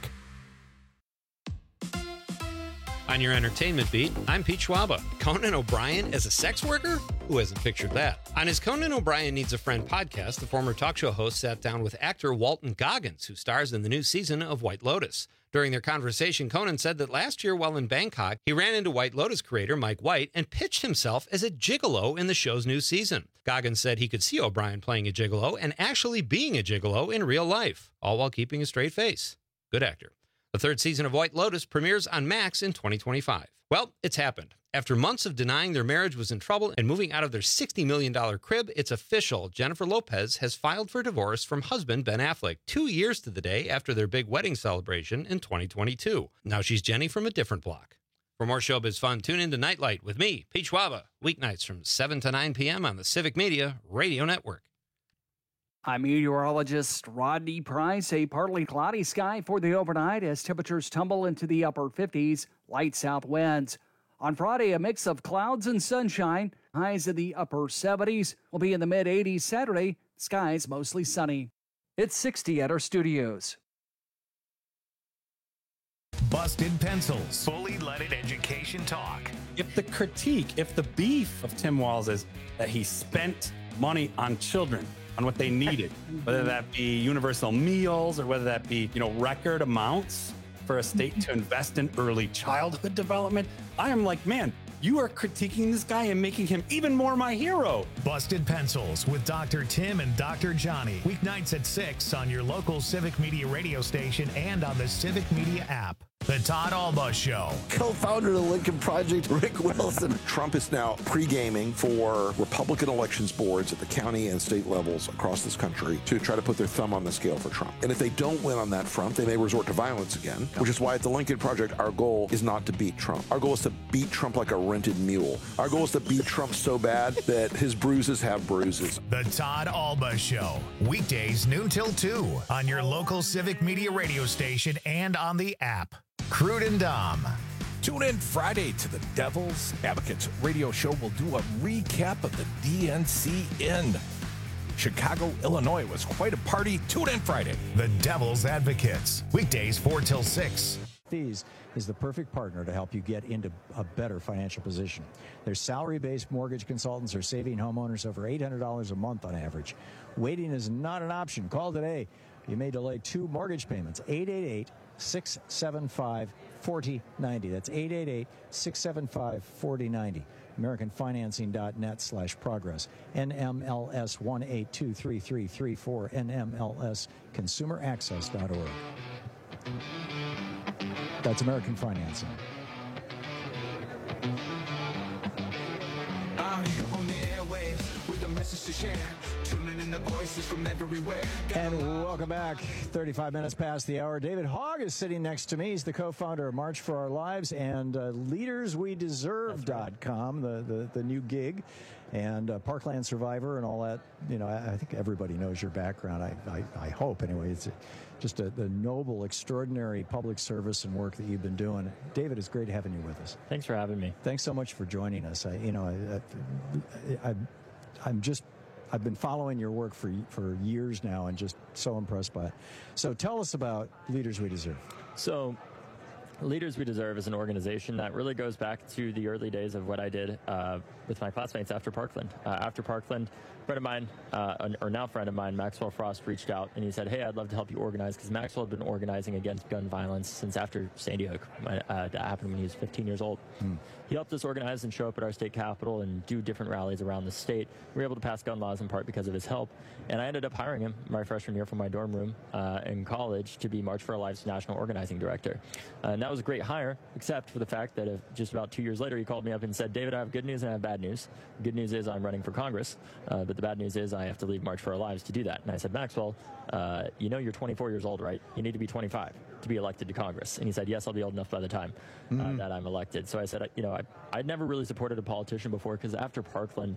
Speaker 14: On your entertainment beat, I'm Pete Schwaba. Conan O'Brien as a sex worker? Who hasn't pictured that? On his Conan O'Brien Needs a Friend podcast, the former talk show host sat down with actor Walton Goggins, who stars in the new season of White Lotus. During their conversation, Conan said that last year while in Bangkok, he ran into White Lotus creator Mike White and pitched himself as a gigolo in the show's new season. Goggins said he could see O'Brien playing a gigolo and actually being a gigolo in real life, all while keeping a straight face. Good actor. The third season of White Lotus premieres on Max in twenty twenty-five. Well, it's happened. After months of denying their marriage was in trouble and moving out of their sixty million dollars crib, it's official. Jennifer Lopez has filed for divorce from husband Ben Affleck, two years to the day after their big wedding celebration in twenty twenty-two. Now she's Jenny from a different block. For more showbiz fun, tune in to Nightlight with me, Pete Schwaba, weeknights from seven to nine p.m. on the Civic Media Radio Network.
Speaker 17: I'm meteorologist Rodney Price. A partly cloudy sky for the overnight as temperatures tumble into the upper fifties, light south winds. On Friday, a mix of clouds and sunshine. Highs in the upper seventies. Will be in the mid eighties Saturday. Skies mostly sunny. It's sixty at our studios.
Speaker 1: Busted Pencils. Fully leaded education talk.
Speaker 27: If the critique, if the beef of Tim Walz is that he spent money on children, on what they needed, whether that be universal meals or whether that be, you know, record amounts for a state to invest in early childhood development, I am like, man, you are critiquing this guy and making him even more my hero.
Speaker 1: Busted Pencils with Doctor Tim and Doctor Johnny. Weeknights at six on your local Civic Media radio station and on the Civic Media app. The Todd Alba Show.
Speaker 18: Co-founder of the Lincoln Project, Rick Wilson. Trump is now pre-gaming for Republican elections boards at the county and state levels across this country to try to put their thumb on the scale for Trump. And if they don't win on that front, they may resort to violence again, which is why at the Lincoln Project, our goal is not to beat Trump. Our goal is to beat Trump like a rented mule. Our goal is to beat Trump so bad that his bruises have bruises.
Speaker 1: The Todd Alba Show. Weekdays noon till two on your local Civic Media radio station and on the app. Crude and Dom.
Speaker 19: Tune in Friday to the Devil's Advocates radio show. We'll do a recap of the D N C in Chicago, Illinois. It was quite a party. Tune in Friday.
Speaker 1: The Devil's Advocates. Weekdays four till six.
Speaker 16: Fees is the perfect partner to help you get into a better financial position. Their salary-based mortgage consultants are saving homeowners over eight hundred dollars a month on average. Waiting is not an option. Call today. You may delay two mortgage payments. eight eight eight, six seven five, four zero nine zero. That's eight eight eight, six seven five, four zero nine zero. American Financing dot net slash progress. N M L S one eight two three three three four. N M L S consumer access dot org. That's American Financing.
Speaker 6: I'm on the airwaves with a message to share. Tuning in the voices from everywhere.
Speaker 16: And welcome back. thirty-five minutes past the hour. David Hogg is sitting next to me. He's the co-founder of March for Our Lives and uh, leaders we deserve dot com, the, the, the new gig, and uh, Parkland Survivor and all that. You know, I, I think everybody knows your background. I, I, I hope, anyway. It's just a, the noble, extraordinary public service and work that you've been doing. David, it's great having you with us.
Speaker 20: Thanks for having me.
Speaker 16: Thanks so much for joining us. I, you know, I, I, I, I'm just... I've been following your work for for years now and just so impressed by it. So tell us about Leaders We Deserve.
Speaker 20: So Leaders We Deserve is an organization that really goes back to the early days of what I did uh, with my classmates after Parkland. Uh, after Parkland, a friend of mine, uh, or now friend of mine, Maxwell Frost, reached out and he said, hey, I'd love to help you organize, because Maxwell had been organizing against gun violence since after Sandy Hook. Uh, that happened when he was fifteen years old. Hmm. He helped us organize and show up at our state capitol and do different rallies around the state. We were able to pass gun laws in part because of his help. And I ended up hiring him my freshman year from my dorm room uh, in college to be March for Our Lives National Organizing Director. Uh, and that was a great hire, except for the fact that uh, just about two years later, he called me up and said, David, I have good news and I have bad news. The good news is I'm running for Congress, uh, but the bad news is I have to leave March for Our Lives to do that. And I said, Maxwell, uh, you know you're twenty-four years old, right? You need to be twenty-five to be elected to Congress. And he said, yes, I'll be old enough by the time uh, mm-hmm. that I'm elected. So I said, you know, I, I'd never really supported a politician before, because after Parkland,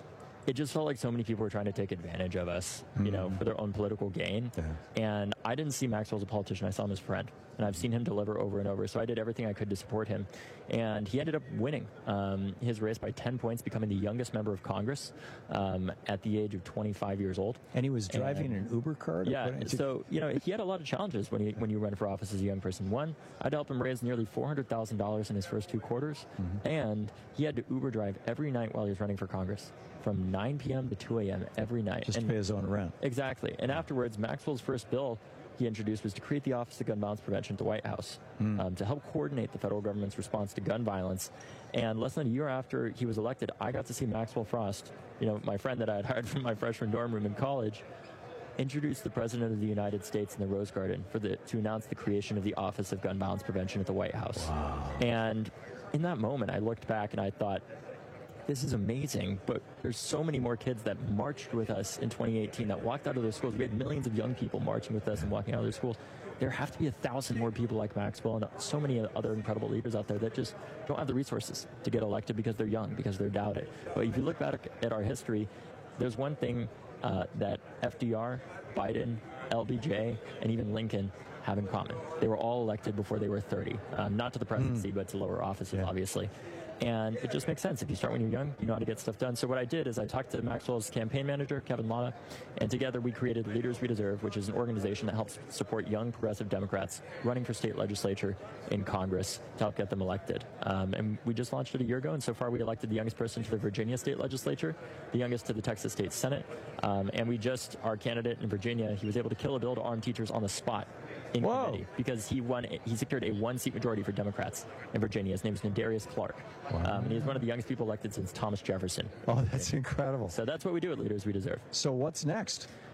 Speaker 20: it just felt like so many people were trying to take advantage of us, you mm-hmm. know, for their own political gain. Yeah. And I didn't see Maxwell as a politician. I saw him as a friend. And I've seen him deliver over and over. So I did everything I could to support him. And he ended up winning um, his race by ten points, becoming the youngest member of Congress um, at the age of twenty-five years old.
Speaker 16: And he was driving and, an Uber car?
Speaker 20: Yeah. So, you know, he had a lot of challenges when, he, when you run for office as a young person. One, I'd help him raise nearly four hundred thousand dollars in his first two quarters. Mm-hmm. And he had to Uber drive every night while he was running for Congress, from nine p.m. to two a.m. every night.
Speaker 16: Just
Speaker 20: and,
Speaker 16: to pay his own rent.
Speaker 20: Exactly. And afterwards, Maxwell's first bill he introduced was to create the Office of Gun Violence Prevention at the White House mm. um, to help coordinate the federal government's response to gun violence. And less than a year after he was elected, I got to see Maxwell Frost, you know, my friend that I had hired from my freshman dorm room in college, introduce the President of the United States in the Rose Garden for the to announce the creation of the Office of Gun Violence Prevention at the White House. Wow. And in that moment, I looked back and I thought, this is amazing, but there's so many more kids that marched with us in twenty eighteen that walked out of their schools. We had millions of young people marching with us and walking out of their schools. There have to be a thousand more people like Maxwell and so many other incredible leaders out there that just don't have the resources to get elected because they're young, because they're doubted. But if you look back at our history, there's one thing uh, that F D R, Biden, L B J, and even Lincoln have in common. They were all elected before they were thirty, um, not to the presidency, mm. but to lower offices, yeah. obviously. And it just makes sense. If you start when you're young, you know how to get stuff done. So what I did is I talked to Maxwell's campaign manager, Kevin Lana, and together we created Leaders We Deserve, which is an organization that helps support young progressive Democrats running for state legislature in Congress to help get them elected. Um, and we just launched it a year ago, and so far we elected the youngest person to the Virginia state legislature, the youngest to the Texas state senate, um, and we just, our candidate in Virginia, he was able to kill a bill to arm teachers on the spot in Whoa. committee because he won, he secured a one-seat majority for Democrats in Virginia. His name is Nadarius Clark. Wow. Um, and he's one of the youngest people elected since Thomas Jefferson.
Speaker 16: Oh, that's incredible.
Speaker 20: So that's what we do at Leaders We Deserve.
Speaker 16: So what's next?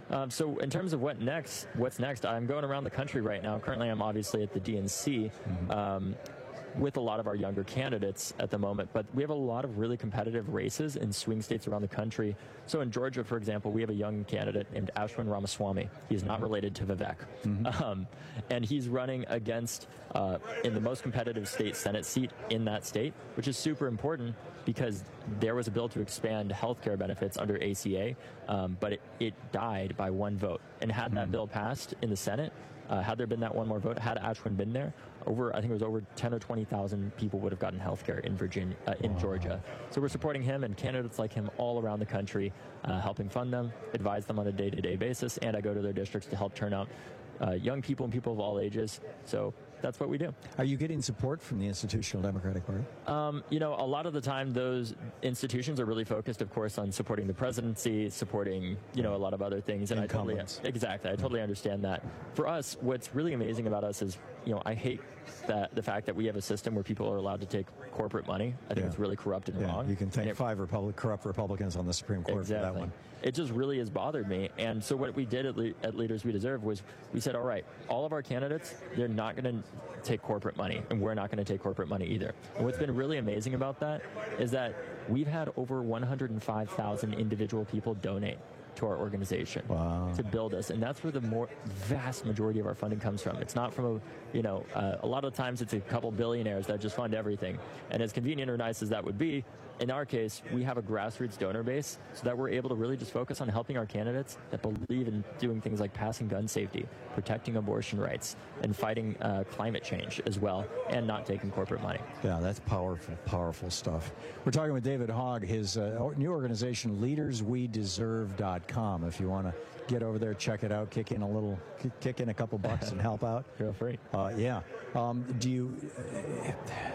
Speaker 20: Um, so in terms of what next, what's next, I'm going around the country right now. Currently, I'm obviously at the D N C. Mm-hmm. um, with a lot of our younger candidates at the moment, but we have a lot of really competitive races in swing states around the country. So in Georgia, for example, we have a young candidate named Ashwin Ramaswamy. He is not related to Vivek. Mm-hmm. Um, and he's running against, uh, in the most competitive state Senate seat in that state, which is super important because there was a bill to expand health care benefits under A C A, um, but it, it died by one vote. And had mm-hmm. that bill passed in the Senate, Uh, had there been that one more vote, had Ashwin been there, over I think it was over ten or twenty thousand people would have gotten health care in Virginia, uh, in wow. Georgia. So we're supporting him and candidates like him all around the country, uh, helping fund them, advise them on a day-to-day basis, and I go to their districts to help turn out uh, young people and people of all ages. So that's what we do.
Speaker 16: Are you getting support from the Institutional Democratic Party?
Speaker 20: Um, you know, a lot of the time those institutions are really focused, of course, on supporting the presidency, supporting, you know, a lot of other things. And I totally, exactly, I totally understand that. For us, what's really amazing about us is, you know, I hate that the fact that we have a system where people are allowed to take corporate money. I think
Speaker 16: Yeah.
Speaker 20: it's really corrupt and
Speaker 16: Yeah,
Speaker 20: wrong.
Speaker 16: you can thank
Speaker 20: And it-
Speaker 16: five Republic, corrupt Republicans on the Supreme Court
Speaker 20: exactly.
Speaker 16: for that one.
Speaker 20: It just really has bothered me. And so what we did at, Le- at Leaders We Deserve was we said, all right, all of our candidates, they're not going to take corporate money, and we're not going to take corporate money either. And what's been really amazing about that is that we've had over one hundred five thousand individual people donate to our organization
Speaker 16: wow.
Speaker 20: to build us, and that's where the more vast majority of our funding comes from. It's not from a, you know, uh, a lot of times it's a couple billionaires that just fund everything. And as convenient or nice as that would be, in our case, we have a grassroots donor base so that we're able to really just focus on helping our candidates that believe in doing things like passing gun safety, protecting abortion rights, and fighting uh, climate change as well, and not taking corporate money.
Speaker 16: Yeah, that's powerful, powerful stuff. We're talking with David Hogg, his uh, new organization, leaders we deserve dot com. If you want to get over there, check it out, kick in a little, kick, kick in a couple bucks and help out.
Speaker 20: Feel free.
Speaker 16: Uh, yeah. Um, do you... Uh,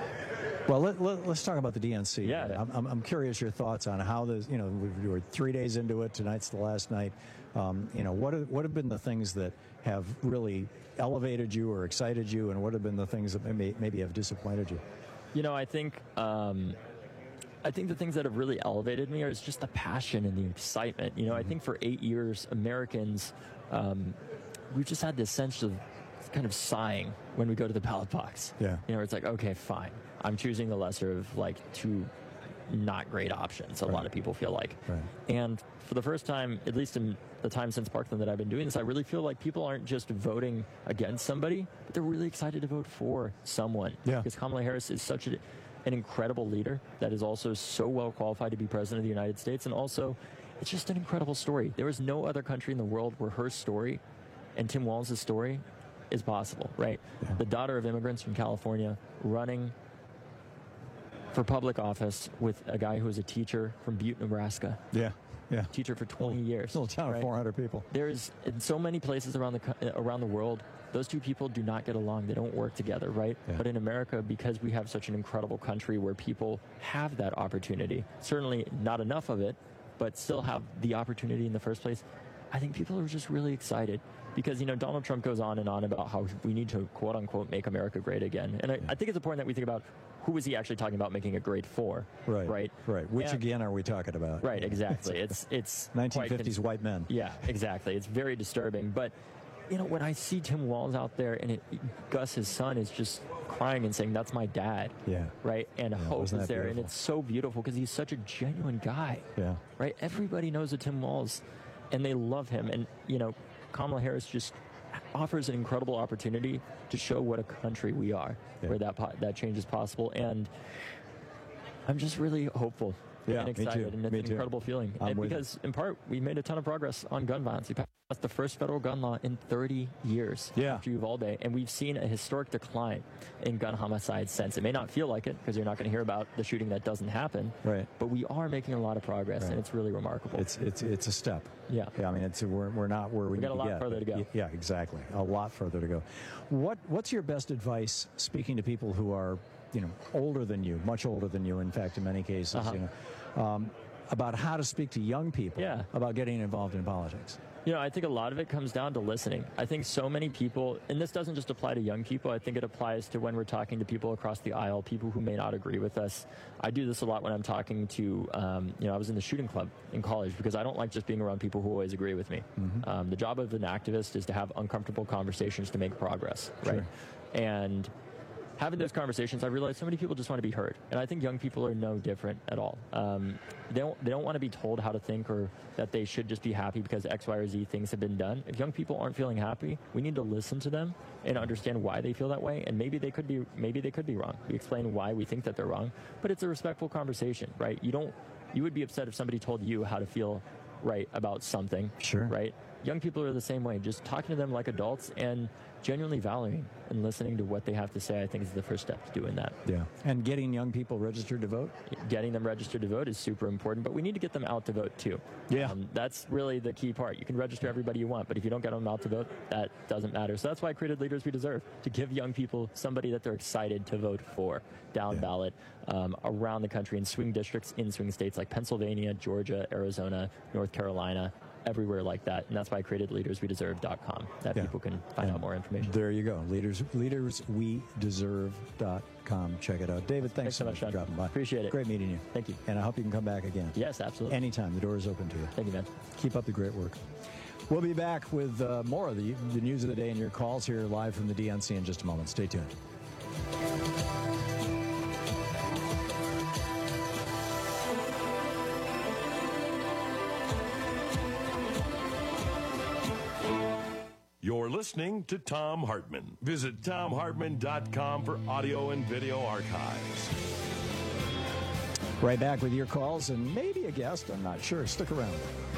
Speaker 16: well, let, let, let's talk about the D N C.
Speaker 20: Yeah.
Speaker 16: I'm, I'm, I'm curious your thoughts on how this, you know, we were three days into it. Tonight's the last night. Um, you know, what have, what have been the things that have really elevated you or excited you, and what have been the things that maybe, maybe have disappointed you?
Speaker 20: You know, I think... Um, I think the things that have really elevated me is just the passion and the excitement. You know, I think for eight years, Americans, um, we've just had this sense of kind of sighing when we go to the ballot box.
Speaker 16: Yeah.
Speaker 20: You know, it's like, okay, fine. I'm choosing the lesser of like two not great options, a
Speaker 16: Right.
Speaker 20: lot of people feel like.
Speaker 16: Right.
Speaker 20: And for the first time, at least in the time since Parkland that I've been doing this, I really feel like people aren't just voting against somebody, but they're really excited to vote for someone.
Speaker 16: Yeah.
Speaker 20: Because Kamala Harris is such a... an incredible leader that is also so well qualified to be president of the United States. And also, it's just an incredible story. There is no other country in the world where her story and Tim Walz' story is possible, right?
Speaker 16: Yeah.
Speaker 20: The daughter of immigrants from California running for public office with a guy who was a teacher from Butte, Nebraska.
Speaker 16: Yeah, yeah.
Speaker 20: Teacher for twenty years.
Speaker 16: Little town
Speaker 20: right?
Speaker 16: of four hundred people.
Speaker 20: There's in so many places around the co- around the world, those two people do not get along. They don't work together, right?
Speaker 16: Yeah.
Speaker 20: But in America, because we have such an incredible country where people have that opportunity, certainly not enough of it, but still have the opportunity in the first place, I think people are just really excited. Because, you know, Donald Trump goes on and on about how we need to, quote unquote, make America great again. And I, I think it's important that we think about who is he actually talking about making it great for.
Speaker 16: Right.
Speaker 20: Right.
Speaker 16: Right. Which,
Speaker 20: And-
Speaker 16: again, are we talking about?
Speaker 20: Right, exactly. It's it's
Speaker 16: nineteen
Speaker 20: quite
Speaker 16: fifties
Speaker 20: con-
Speaker 16: white men.
Speaker 20: Yeah, exactly. It's very disturbing. But, you know, when I see Tim Walz out there and it, Gus, his son, is just crying and saying, that's my dad.
Speaker 16: Yeah.
Speaker 20: Right? And
Speaker 16: Yeah,
Speaker 20: hope is
Speaker 16: wasn't that
Speaker 20: there. And
Speaker 16: beautiful?
Speaker 20: it's so beautiful because he's such a genuine guy.
Speaker 16: Yeah.
Speaker 20: Right? Everybody knows a Tim Walz and they love him. And, you know, Kamala Harris just offers an incredible opportunity to show what a country we are,
Speaker 16: Yeah.
Speaker 20: where that po- that change is possible. And I'm just really hopeful
Speaker 16: Yeah,
Speaker 20: and
Speaker 16: me too.
Speaker 20: excited, and it's
Speaker 16: Me
Speaker 20: an
Speaker 16: too.
Speaker 20: incredible feeling.
Speaker 16: I'm
Speaker 20: And
Speaker 16: with
Speaker 20: because, in part, we made a ton of progress on gun violence. We passed the first federal gun law in thirty years
Speaker 16: Yeah.
Speaker 20: after Uvalde, and we've seen a historic decline in gun homicides since. It may not feel like it because you're not going to hear about the shooting that doesn't happen,
Speaker 16: Right.
Speaker 20: but we are making a lot of progress,
Speaker 16: Right.
Speaker 20: and it's really remarkable.
Speaker 16: It's it's it's a step.
Speaker 20: Yeah.
Speaker 16: Yeah. I mean, it's we're we're not where we,
Speaker 20: We got
Speaker 16: need
Speaker 20: a lot
Speaker 16: to get,
Speaker 20: further
Speaker 16: but
Speaker 20: to go.
Speaker 16: y- Yeah, exactly. A lot further to go. What what's your best advice speaking to people who are, you know, older than you, much older than you, in fact, in many cases,
Speaker 20: Uh-huh.
Speaker 16: you know, um, about how to speak to young people
Speaker 20: Yeah.
Speaker 16: about getting involved in politics?
Speaker 20: You know, I think a lot of it comes down to listening. I think so many people, and this doesn't just apply to young people, I think it applies to when we're talking to people across the aisle, people who may not agree with us. I do this a lot when I'm talking to, um, you know, I was in the shooting club in college because I don't like just being around people who always agree with me. Mm-hmm. Um, the job of an activist is to have uncomfortable conversations to make progress, right?
Speaker 16: Sure.
Speaker 20: And having those conversations, I realized so many people just want to be heard. And I think young people are no different at all. Um, they don't, they don't want to be told how to think or that they should just be happy because X, Y, or Z things have been done. If young people aren't feeling happy, we need to listen to them and understand why they feel that way. And maybe they could be, maybe they could be wrong. We explain why we think that they're wrong, but it's a respectful conversation, right? You don't, you would be upset if somebody told you how to feel right about something.
Speaker 16: Sure.
Speaker 20: Right? Young people are the same way. Just talking to them like adults and genuinely valuing and listening to what they have to say, I think, is the first step to doing that.
Speaker 16: Yeah. And getting young people registered to vote?
Speaker 20: Getting them registered to vote is super important, but we need to get them out to vote too.
Speaker 16: Yeah.
Speaker 20: Um, that's really the key part. You can register everybody you want, but if you don't get them out to vote, that doesn't matter. So that's why I created Leaders We Deserve, to give young people somebody that they're excited to vote for, down yeah. ballot, um, around the country in swing districts, in swing states like Pennsylvania, Georgia, Arizona, North Carolina, everywhere like that. And that's why I created leaders we deserve dot com, that yeah. people can find yeah. out more information.
Speaker 16: There you go. Leaders, leaders we deserve dot com. Check it out. David, thanks, thanks so much for dropping by.
Speaker 20: Appreciate it.
Speaker 16: Great meeting you.
Speaker 20: Thank you.
Speaker 16: And I hope you can come back again.
Speaker 20: Yes, absolutely.
Speaker 16: Anytime. The door is open to you.
Speaker 20: Thank you, man.
Speaker 16: Keep up the great work. We'll be back with uh, more of the, the news of the day and your calls here live from the D N C in just a moment. Stay tuned.
Speaker 15: You're listening to Thom Hartmann. Visit Thom Hartmann dot com for audio and video archives.
Speaker 16: Right back with your calls and maybe a guest. I'm not sure. Stick around.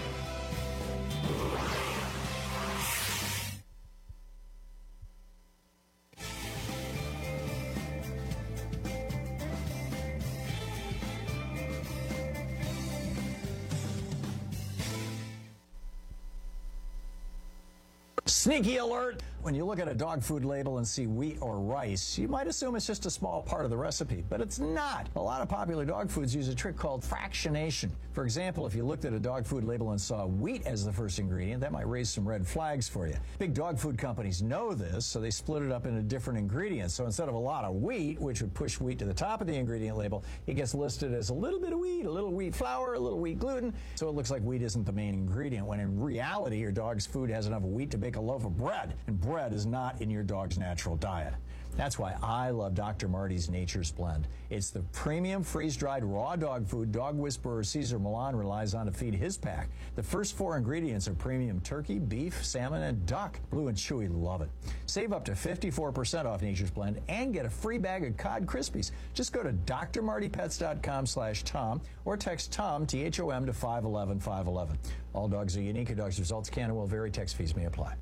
Speaker 16: Sneaky alert! When you look at a dog food label and see wheat or rice, you might assume it's just a small part of the recipe, but it's not. A lot of popular dog foods use a trick called fractionation. For example, if you looked at a dog food label and saw wheat as the first ingredient, that might raise some red flags for you. Big dog food companies know this, so they split it up into different ingredients. So instead of a lot of wheat, which would push wheat to the top of the ingredient label, it gets listed as a little bit of wheat, a little wheat flour, a little wheat gluten, so it looks like wheat isn't the main ingredient, when in reality, your dog's food has enough wheat to bake a loaf of bread, and bread is not in your dog's natural diet. That's why I love Doctor Marty's Nature's Blend. It's the premium freeze-dried raw dog food dog whisperer Cesar Millan relies on to feed his pack. The first four ingredients are premium turkey, beef, salmon, and duck. Blue and Chewy love it. Save up to fifty-four percent off Nature's Blend and get a free bag of Cod Krispies. Just go to D R Marty Pets dot com slash Tom or text Tom, T H O M, to five one one five one one. All dogs are unique. A dog's results can and will vary. Text fees may apply.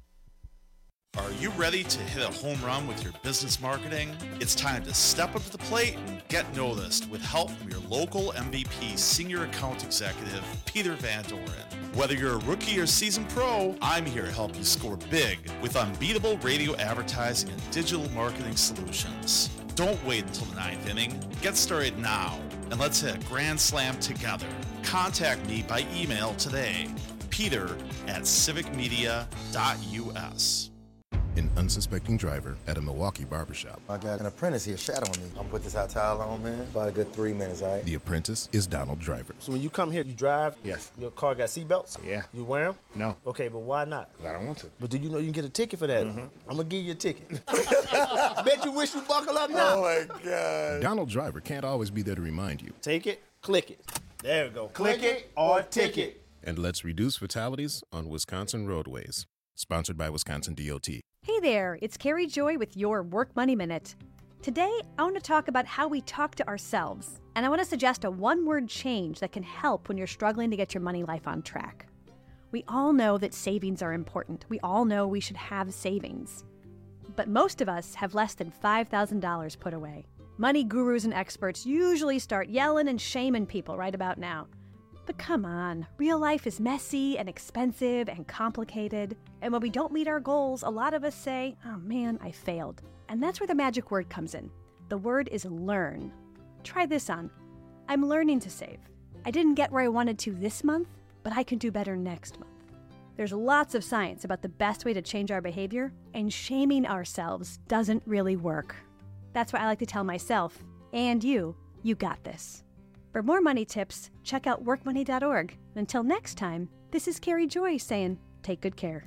Speaker 3: Are you ready to hit a home run with your business marketing? It's time to step up to the plate and get noticed with help from your local M V P Senior Account Executive, Peter Van Doren. Whether you're a rookie or seasoned pro, I'm here to help you score big with unbeatable radio advertising and digital marketing solutions. Don't wait until the ninth inning. Get started now, and let's hit a grand slam together. Contact me by email today, peter at civic media dot U S.
Speaker 7: An unsuspecting driver at a Milwaukee barbershop.
Speaker 21: I got an apprentice here shadowing me. I'm gonna put this hot towel on, man. About a good three minutes, all right?
Speaker 7: The apprentice is Donald Driver.
Speaker 22: So when you come here, you drive?
Speaker 7: Yes.
Speaker 22: Your car got seatbelts?
Speaker 7: Yeah.
Speaker 22: You wear them?
Speaker 7: No.
Speaker 22: Okay, but why not?
Speaker 7: I don't want to.
Speaker 22: But do you know you can get a ticket for that?
Speaker 7: Mm-hmm.
Speaker 22: I'm gonna give you a ticket. Bet you wish you buckle up now.
Speaker 7: Oh my God. Donald Driver can't always be there to remind you.
Speaker 22: Take it, click it. There we go. Click, click it or ticket.
Speaker 7: And let's reduce fatalities on Wisconsin roadways. Sponsored by Wisconsin D O T.
Speaker 23: Hey there, it's Carrie Joy with your Work Money Minute. Today, I want to talk about how we talk to ourselves, and I want to suggest a one-word change that can help when you're struggling to get your money life on track. We all know that savings are important. We all know we should have savings. But most of us have less than five thousand dollars put away. Money gurus and experts usually start yelling and shaming people right about now. But come on, real life is messy and expensive and complicated. And when we don't meet our goals, a lot of us say, oh man, I failed. And that's where the magic word comes in. The word is learn. Try this on. I'm learning to save. I didn't get where I wanted to this month, but I can do better next month. There's lots of science about the best way to change our behavior, and shaming ourselves doesn't really work. That's why I like to tell myself, and you, you got this. For more money tips, check out work money dot org. Until next time, this is Carrie Joy saying, take good care.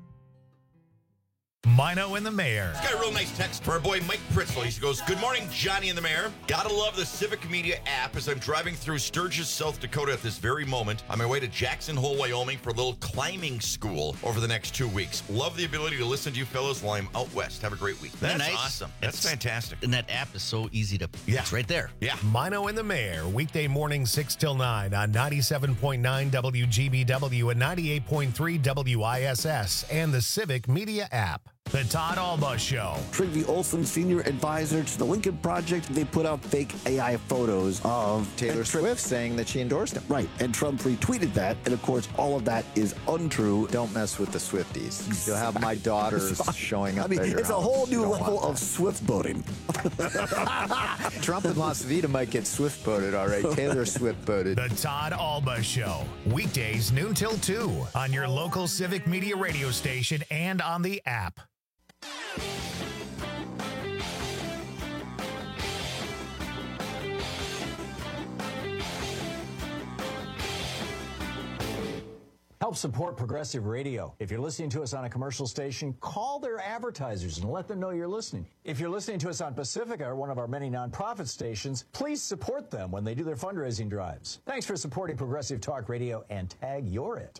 Speaker 1: Mino and the Mayor.
Speaker 2: Got a real nice text from our boy Mike Pritzl. He goes, good morning, Johnny and the Mayor. Gotta love the Civic Media app as I'm driving through Sturgis, South Dakota at this very moment on my way to Jackson Hole, Wyoming for a little climbing school over the next two weeks. Love the ability to listen to you fellas while I'm out west. Have a great week. That's
Speaker 4: nice.
Speaker 2: awesome. That's
Speaker 4: It's-
Speaker 2: fantastic.
Speaker 4: And that app is so easy to,
Speaker 2: Yeah.
Speaker 4: it's right there.
Speaker 2: Yeah.
Speaker 1: Mino and the Mayor, weekday morning six till nine on ninety-seven point nine W G B W and ninety-eight point three W I S S and the Civic Media app. The Todd Alba Show.
Speaker 9: Trygve Olsen, senior advisor to the Lincoln Project, they put out fake A I photos of
Speaker 8: Taylor Swift saying that she endorsed him.
Speaker 9: Right, and Trump retweeted that, and of course, all of that is untrue.
Speaker 8: Don't mess with the Swifties. You'll have my daughters showing up
Speaker 9: I mean,
Speaker 8: at your
Speaker 9: it's a
Speaker 8: house.
Speaker 9: whole new
Speaker 8: You don't
Speaker 9: level
Speaker 8: want
Speaker 9: of Swift boating.
Speaker 8: that. Trump in Las Vegas might get Swift boated, all right. Taylor Swift boated.
Speaker 1: The Todd Alba Show. Weekdays noon till two on your local Civic Media radio station and on the app.
Speaker 16: Help support Progressive Radio. If you're listening to us on a commercial station, call their advertisers and let them know you're listening. If you're listening to us on Pacifica, or one of our many nonprofit stations, please support them when they do their fundraising drives. Thanks for supporting Progressive Talk Radio, and tag you're it.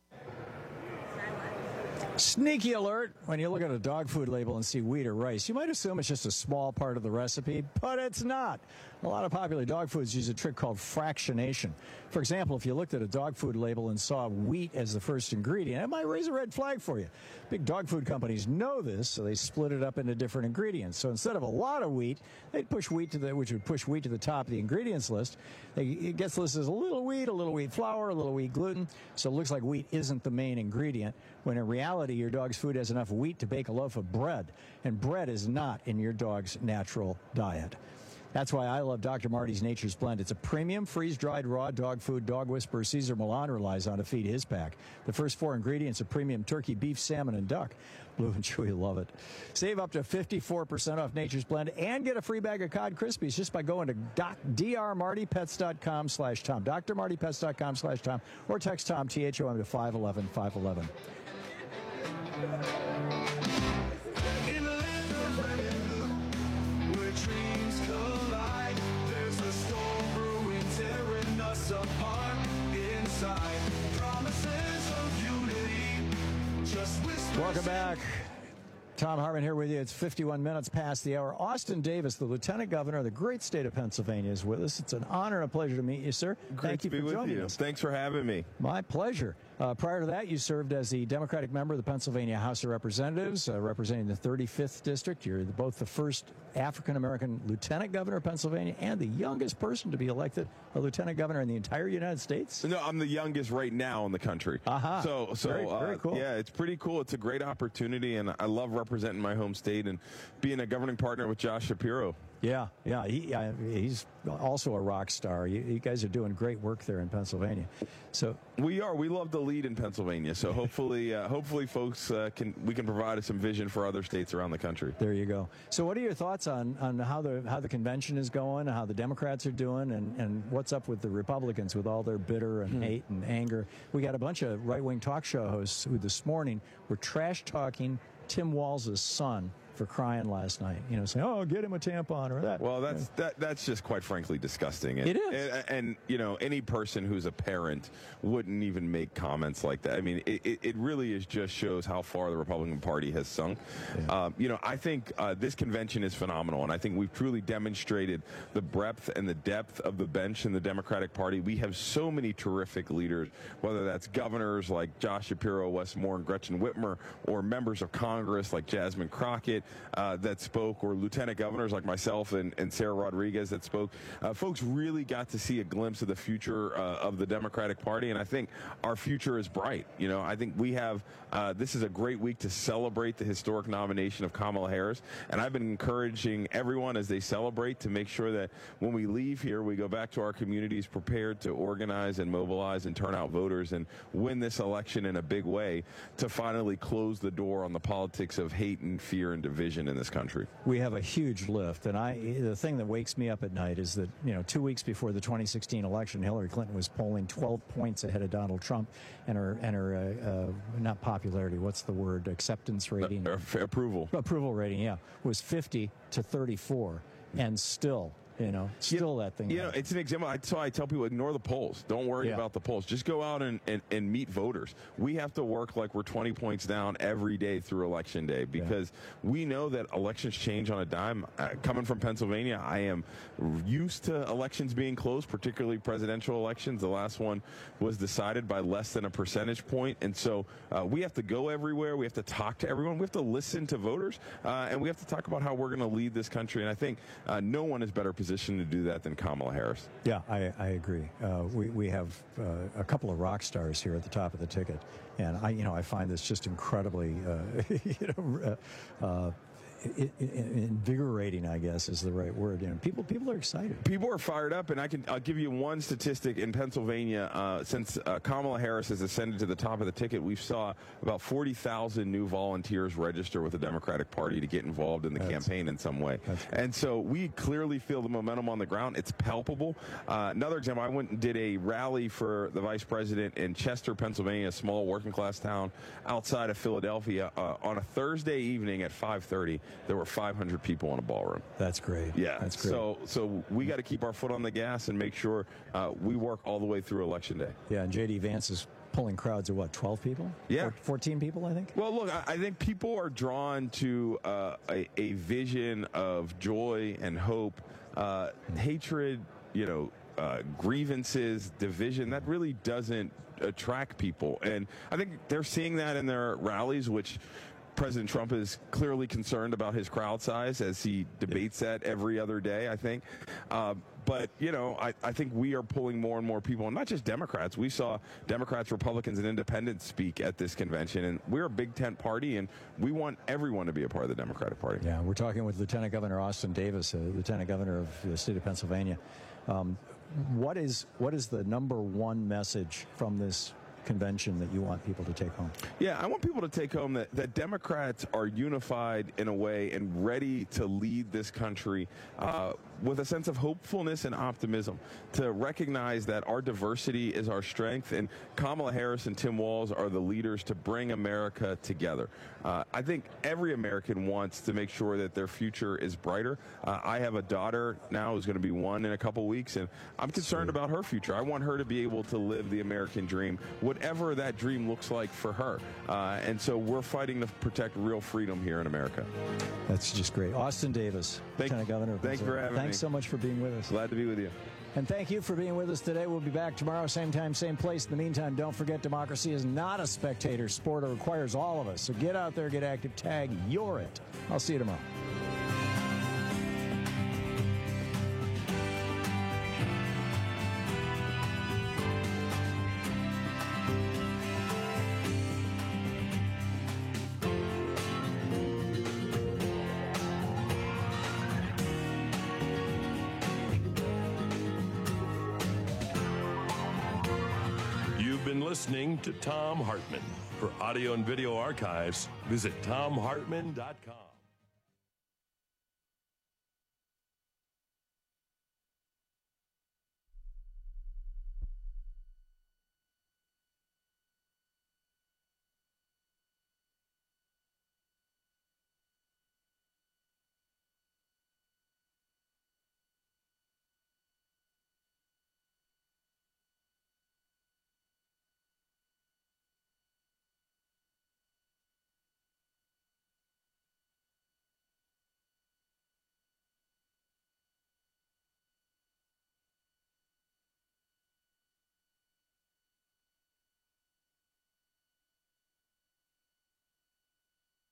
Speaker 16: Sneaky alert. When you look at a dog food label and see wheat or rice, you might assume it's just a small part of the recipe, but it's not. A lot of popular dog foods use a trick called fractionation. For example, if you looked at a dog food label and saw wheat as the first ingredient, it might raise a red flag for you. Big dog food companies know this, so they split it up into different ingredients. So instead of a lot of wheat, they'd push wheat to the, which would push wheat to the top of the ingredients list. It gets listed as a little wheat, a little wheat flour, a little wheat gluten. So it looks like wheat isn't the main ingredient, when in reality, your dog's food has enough wheat to bake a loaf of bread, and bread is not in your dog's natural diet. That's why I love Doctor Marty's Nature's Blend. It's a premium freeze-dried raw dog food Dog Whisperer Cesar Millan relies on to feed his pack. The first four ingredients are premium turkey, beef, salmon, and duck. Blue and Chewy love it. Save up to fifty-four percent off Nature's Blend and get a free bag of Cod Krispies just by going to D R Marty Pets dot com slash Tom, D R Marty Pets dot com slash Tom, or text Tom, T H O M, to five one one, five one one. Welcome back. Tom Hartman here with you. It's fifty-one minutes past the hour. Austin Davis, the Lieutenant Governor of the great state of Pennsylvania, is with us. It's an honor and a pleasure to meet you, sir.
Speaker 10: Great
Speaker 16: Thank
Speaker 10: to
Speaker 16: you
Speaker 10: be
Speaker 16: for
Speaker 10: with
Speaker 16: joining
Speaker 10: you.
Speaker 16: us.
Speaker 10: Thanks for having me.
Speaker 16: My pleasure. Uh, prior to that, you served as the Democratic member of the Pennsylvania House of Representatives, uh, representing the thirty-fifth District. You're the, both the first African-American Lieutenant Governor of Pennsylvania and the youngest person to be elected a Lieutenant Governor in the entire United States.
Speaker 10: No, I'm the youngest right now in the country.
Speaker 16: Uh-huh.
Speaker 10: So, so
Speaker 16: Very- very
Speaker 10: uh,
Speaker 16: cool.
Speaker 10: yeah, it's pretty cool. It's a great opportunity, and I love representing my home state and being a governing partner with Josh Shapiro.
Speaker 16: Yeah, yeah, he, uh, he's also a rock star. You, you guys are doing great work there in Pennsylvania. So
Speaker 10: we are. We love to lead in Pennsylvania. So hopefully, uh, hopefully, folks uh, can we can provide some vision for other states around the country.
Speaker 16: there you go. So what are your thoughts on, on how the how the convention is going, how the Democrats are doing, and, and what's up with the Republicans with all their bitter and
Speaker 10: Hmm.
Speaker 16: hate and anger? We got a bunch of right-wing talk show hosts who this morning were trash-talking Tim Walz's son for crying last night. You know, saying, "Oh, get him a tampon," or that.
Speaker 10: Well, that's that. That's just quite frankly disgusting. And,
Speaker 16: It is.
Speaker 10: and, and you know, any person who's a parent wouldn't even make comments like that. I mean, it, it, it really is just shows how far the Republican Party has sunk. Um, you know, I think uh, this convention is phenomenal, and I think we've truly demonstrated the breadth and the depth of the bench in the Democratic Party. We have so many terrific leaders, whether that's governors like Josh Shapiro, Wes Moore, and Gretchen Whitmer, or members of Congress like Jasmine Crockett. uh, that spoke, or lieutenant governors like myself and, and Sarah Rodriguez that spoke, uh, folks really got to see a glimpse of the future uh, of the Democratic Party, and I think our future is bright. You know, I think we have, uh, this is a great week to celebrate the historic nomination of Kamala Harris, and I've been encouraging everyone as they celebrate to make sure that when we leave here, we go back to our communities prepared to organize and mobilize and turn out voters and win this election in a big way to finally close the door on the politics of hate and fear and division in this country.
Speaker 16: We have a huge lift, and I the thing that wakes me up at night is that, you know, two weeks before the twenty sixteen election, Hillary Clinton was polling twelve points ahead of Donald Trump, and her and her uh, uh, not popularity, what's the word, acceptance rating,
Speaker 10: uh, approval
Speaker 16: approval rating, yeah, was fifty to thirty-four, and still. You know, still
Speaker 10: yeah,
Speaker 16: that thing.
Speaker 10: You know, it's an example. I, so I tell people, ignore the polls. Don't worry
Speaker 16: yeah.
Speaker 10: about the polls. Just go out and, and, and meet voters. We have to work like we're twenty points down every day through Election Day because yeah. we know that elections change on a dime. Uh, coming from Pennsylvania, I am used to elections being close, particularly presidential elections. The last one was decided by less than a percentage point. And so uh, we have to go everywhere. We have to talk to everyone. We have to listen to voters. Uh, and we have to talk about how we're going to lead this country. And I think uh, no one is better positioned to do that than Kamala Harris.
Speaker 16: Yeah, I, I agree. Uh, we we have uh, a couple of rock stars here at the top of the ticket, and I you know I find this just incredibly uh, you know uh, uh, It, it, invigorating, I guess, is the right word. You know, people people are excited.
Speaker 10: People are fired up, and I can I'll give you one statistic in Pennsylvania. Uh, since uh, Kamala Harris has ascended to the top of the ticket, we've saw about forty thousand new volunteers register with the Democratic Party to get involved in the that's, campaign in some way. And so we clearly feel the momentum on the ground. It's palpable. Uh, another example, I went and did a rally for the vice president in Chester, Pennsylvania, a small working class town outside of Philadelphia, uh, on a Thursday evening at five thirty. There were five hundred people in a ballroom.
Speaker 16: That's great.
Speaker 10: Yeah,
Speaker 16: that's great.
Speaker 10: So, so we got to keep our foot on the gas and make sure uh, we work all the way through Election Day.
Speaker 16: Yeah, and J D Vance is pulling crowds of what, twelve people?
Speaker 10: Yeah,
Speaker 16: fourteen people, I think.
Speaker 10: Well, look, I, I think people are drawn to uh, a, a vision of joy and hope, uh, hatred, you know, uh, grievances, division. That really doesn't attract people, and I think they're seeing that in their rallies, which President Trump is clearly concerned about his crowd size as he debates that every other day, I think. Uh, but, you know, I, I think we are pulling more and more people, and not just Democrats. We saw Democrats, Republicans, and independents speak at this convention, and we're a big tent party, and we want everyone to be a part of the Democratic Party.
Speaker 16: Yeah, we're talking with Lieutenant Governor Austin Davis, uh, Lieutenant Governor of the state of Pennsylvania. Um, what is what is the number one message from this convention that you want people to take home?
Speaker 10: Yeah, I want people to take home that, that Democrats are unified in a way and ready to lead this country uh, with a sense of hopefulness and optimism, to recognize that our diversity is our strength, and Kamala Harris and Tim Walz are the leaders to bring America together. Uh, I think every American wants to make sure that their future is brighter. Uh, I have a daughter now who's going to be one in a couple weeks, and I'm concerned Sweet. about her future. I want her to be able to live the American dream, whatever that dream looks like for her. Uh, and so we're fighting to protect real freedom here in America.
Speaker 16: That's just great. Austin Davis,
Speaker 10: Thank,
Speaker 16: Lieutenant Governor.
Speaker 10: Thanks for having
Speaker 16: Thanks
Speaker 10: me.
Speaker 16: so much for being with us.
Speaker 10: Glad to be with you.
Speaker 16: And thank you for being with us today. We'll be back tomorrow, same time, same place. In the meantime, don't forget, democracy is not a spectator sport. It requires all of us. So get out there, get active, tag, you're it. I'll see you tomorrow.
Speaker 15: Listening to Thom Hartmann. For audio and video archives, visit Thom Hartmann dot com.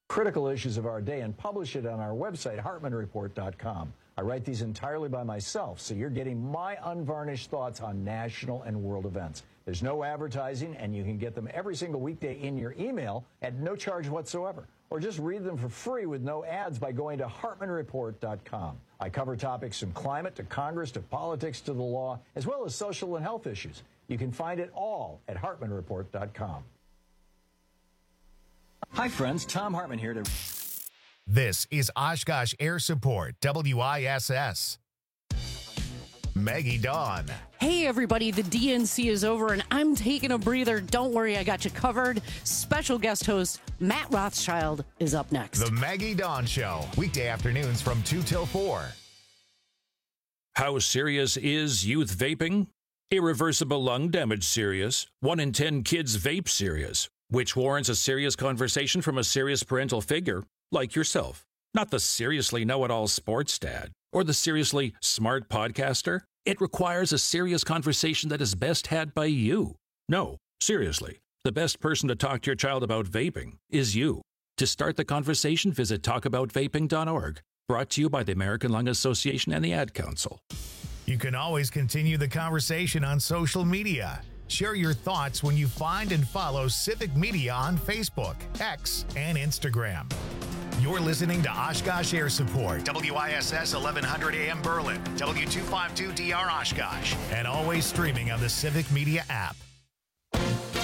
Speaker 16: critical issues of our day and publish it on our website, hartman report dot com. I write these entirely by myself, so you're getting my unvarnished thoughts on national and world events. There's no advertising, and you can get them every single weekday in your email at no charge whatsoever. Or just read them for free with no ads by going to hartman report dot com. I cover topics from climate to Congress to politics to the law, as well as social and health issues. You can find it all at hartman report dot com. Hi, friends. Tom Hartman here to...
Speaker 1: This is Oshkosh Air Support, W I S S. Maggie Dawn.
Speaker 4: Hey, everybody, the D N C is over, and I'm taking a breather. Don't worry, I got you covered. Special guest host Matt Rothschild is up next.
Speaker 1: The Maggie Dawn Show, weekday afternoons from two till four.
Speaker 5: How serious is youth vaping? Irreversible lung damage serious. One in ten kids vape serious, which warrants a serious conversation from a serious parental figure like yourself. Not the seriously know-it-all sports dad or the seriously smart podcaster. It requires a serious conversation that is best had by you. No, seriously, the best person to talk to your child about vaping is you. To start the conversation, visit talk about vaping dot org. Brought to you by the American Lung Association and the Ad Council.
Speaker 1: You can always continue the conversation on social media. Share your thoughts when you find and follow Civic Media on Facebook, X, and Instagram. You're listening to Oshkosh Air Support, W I S S eleven hundred A M Berlin, W two fifty-two D R Oshkosh, and always streaming on the Civic Media app.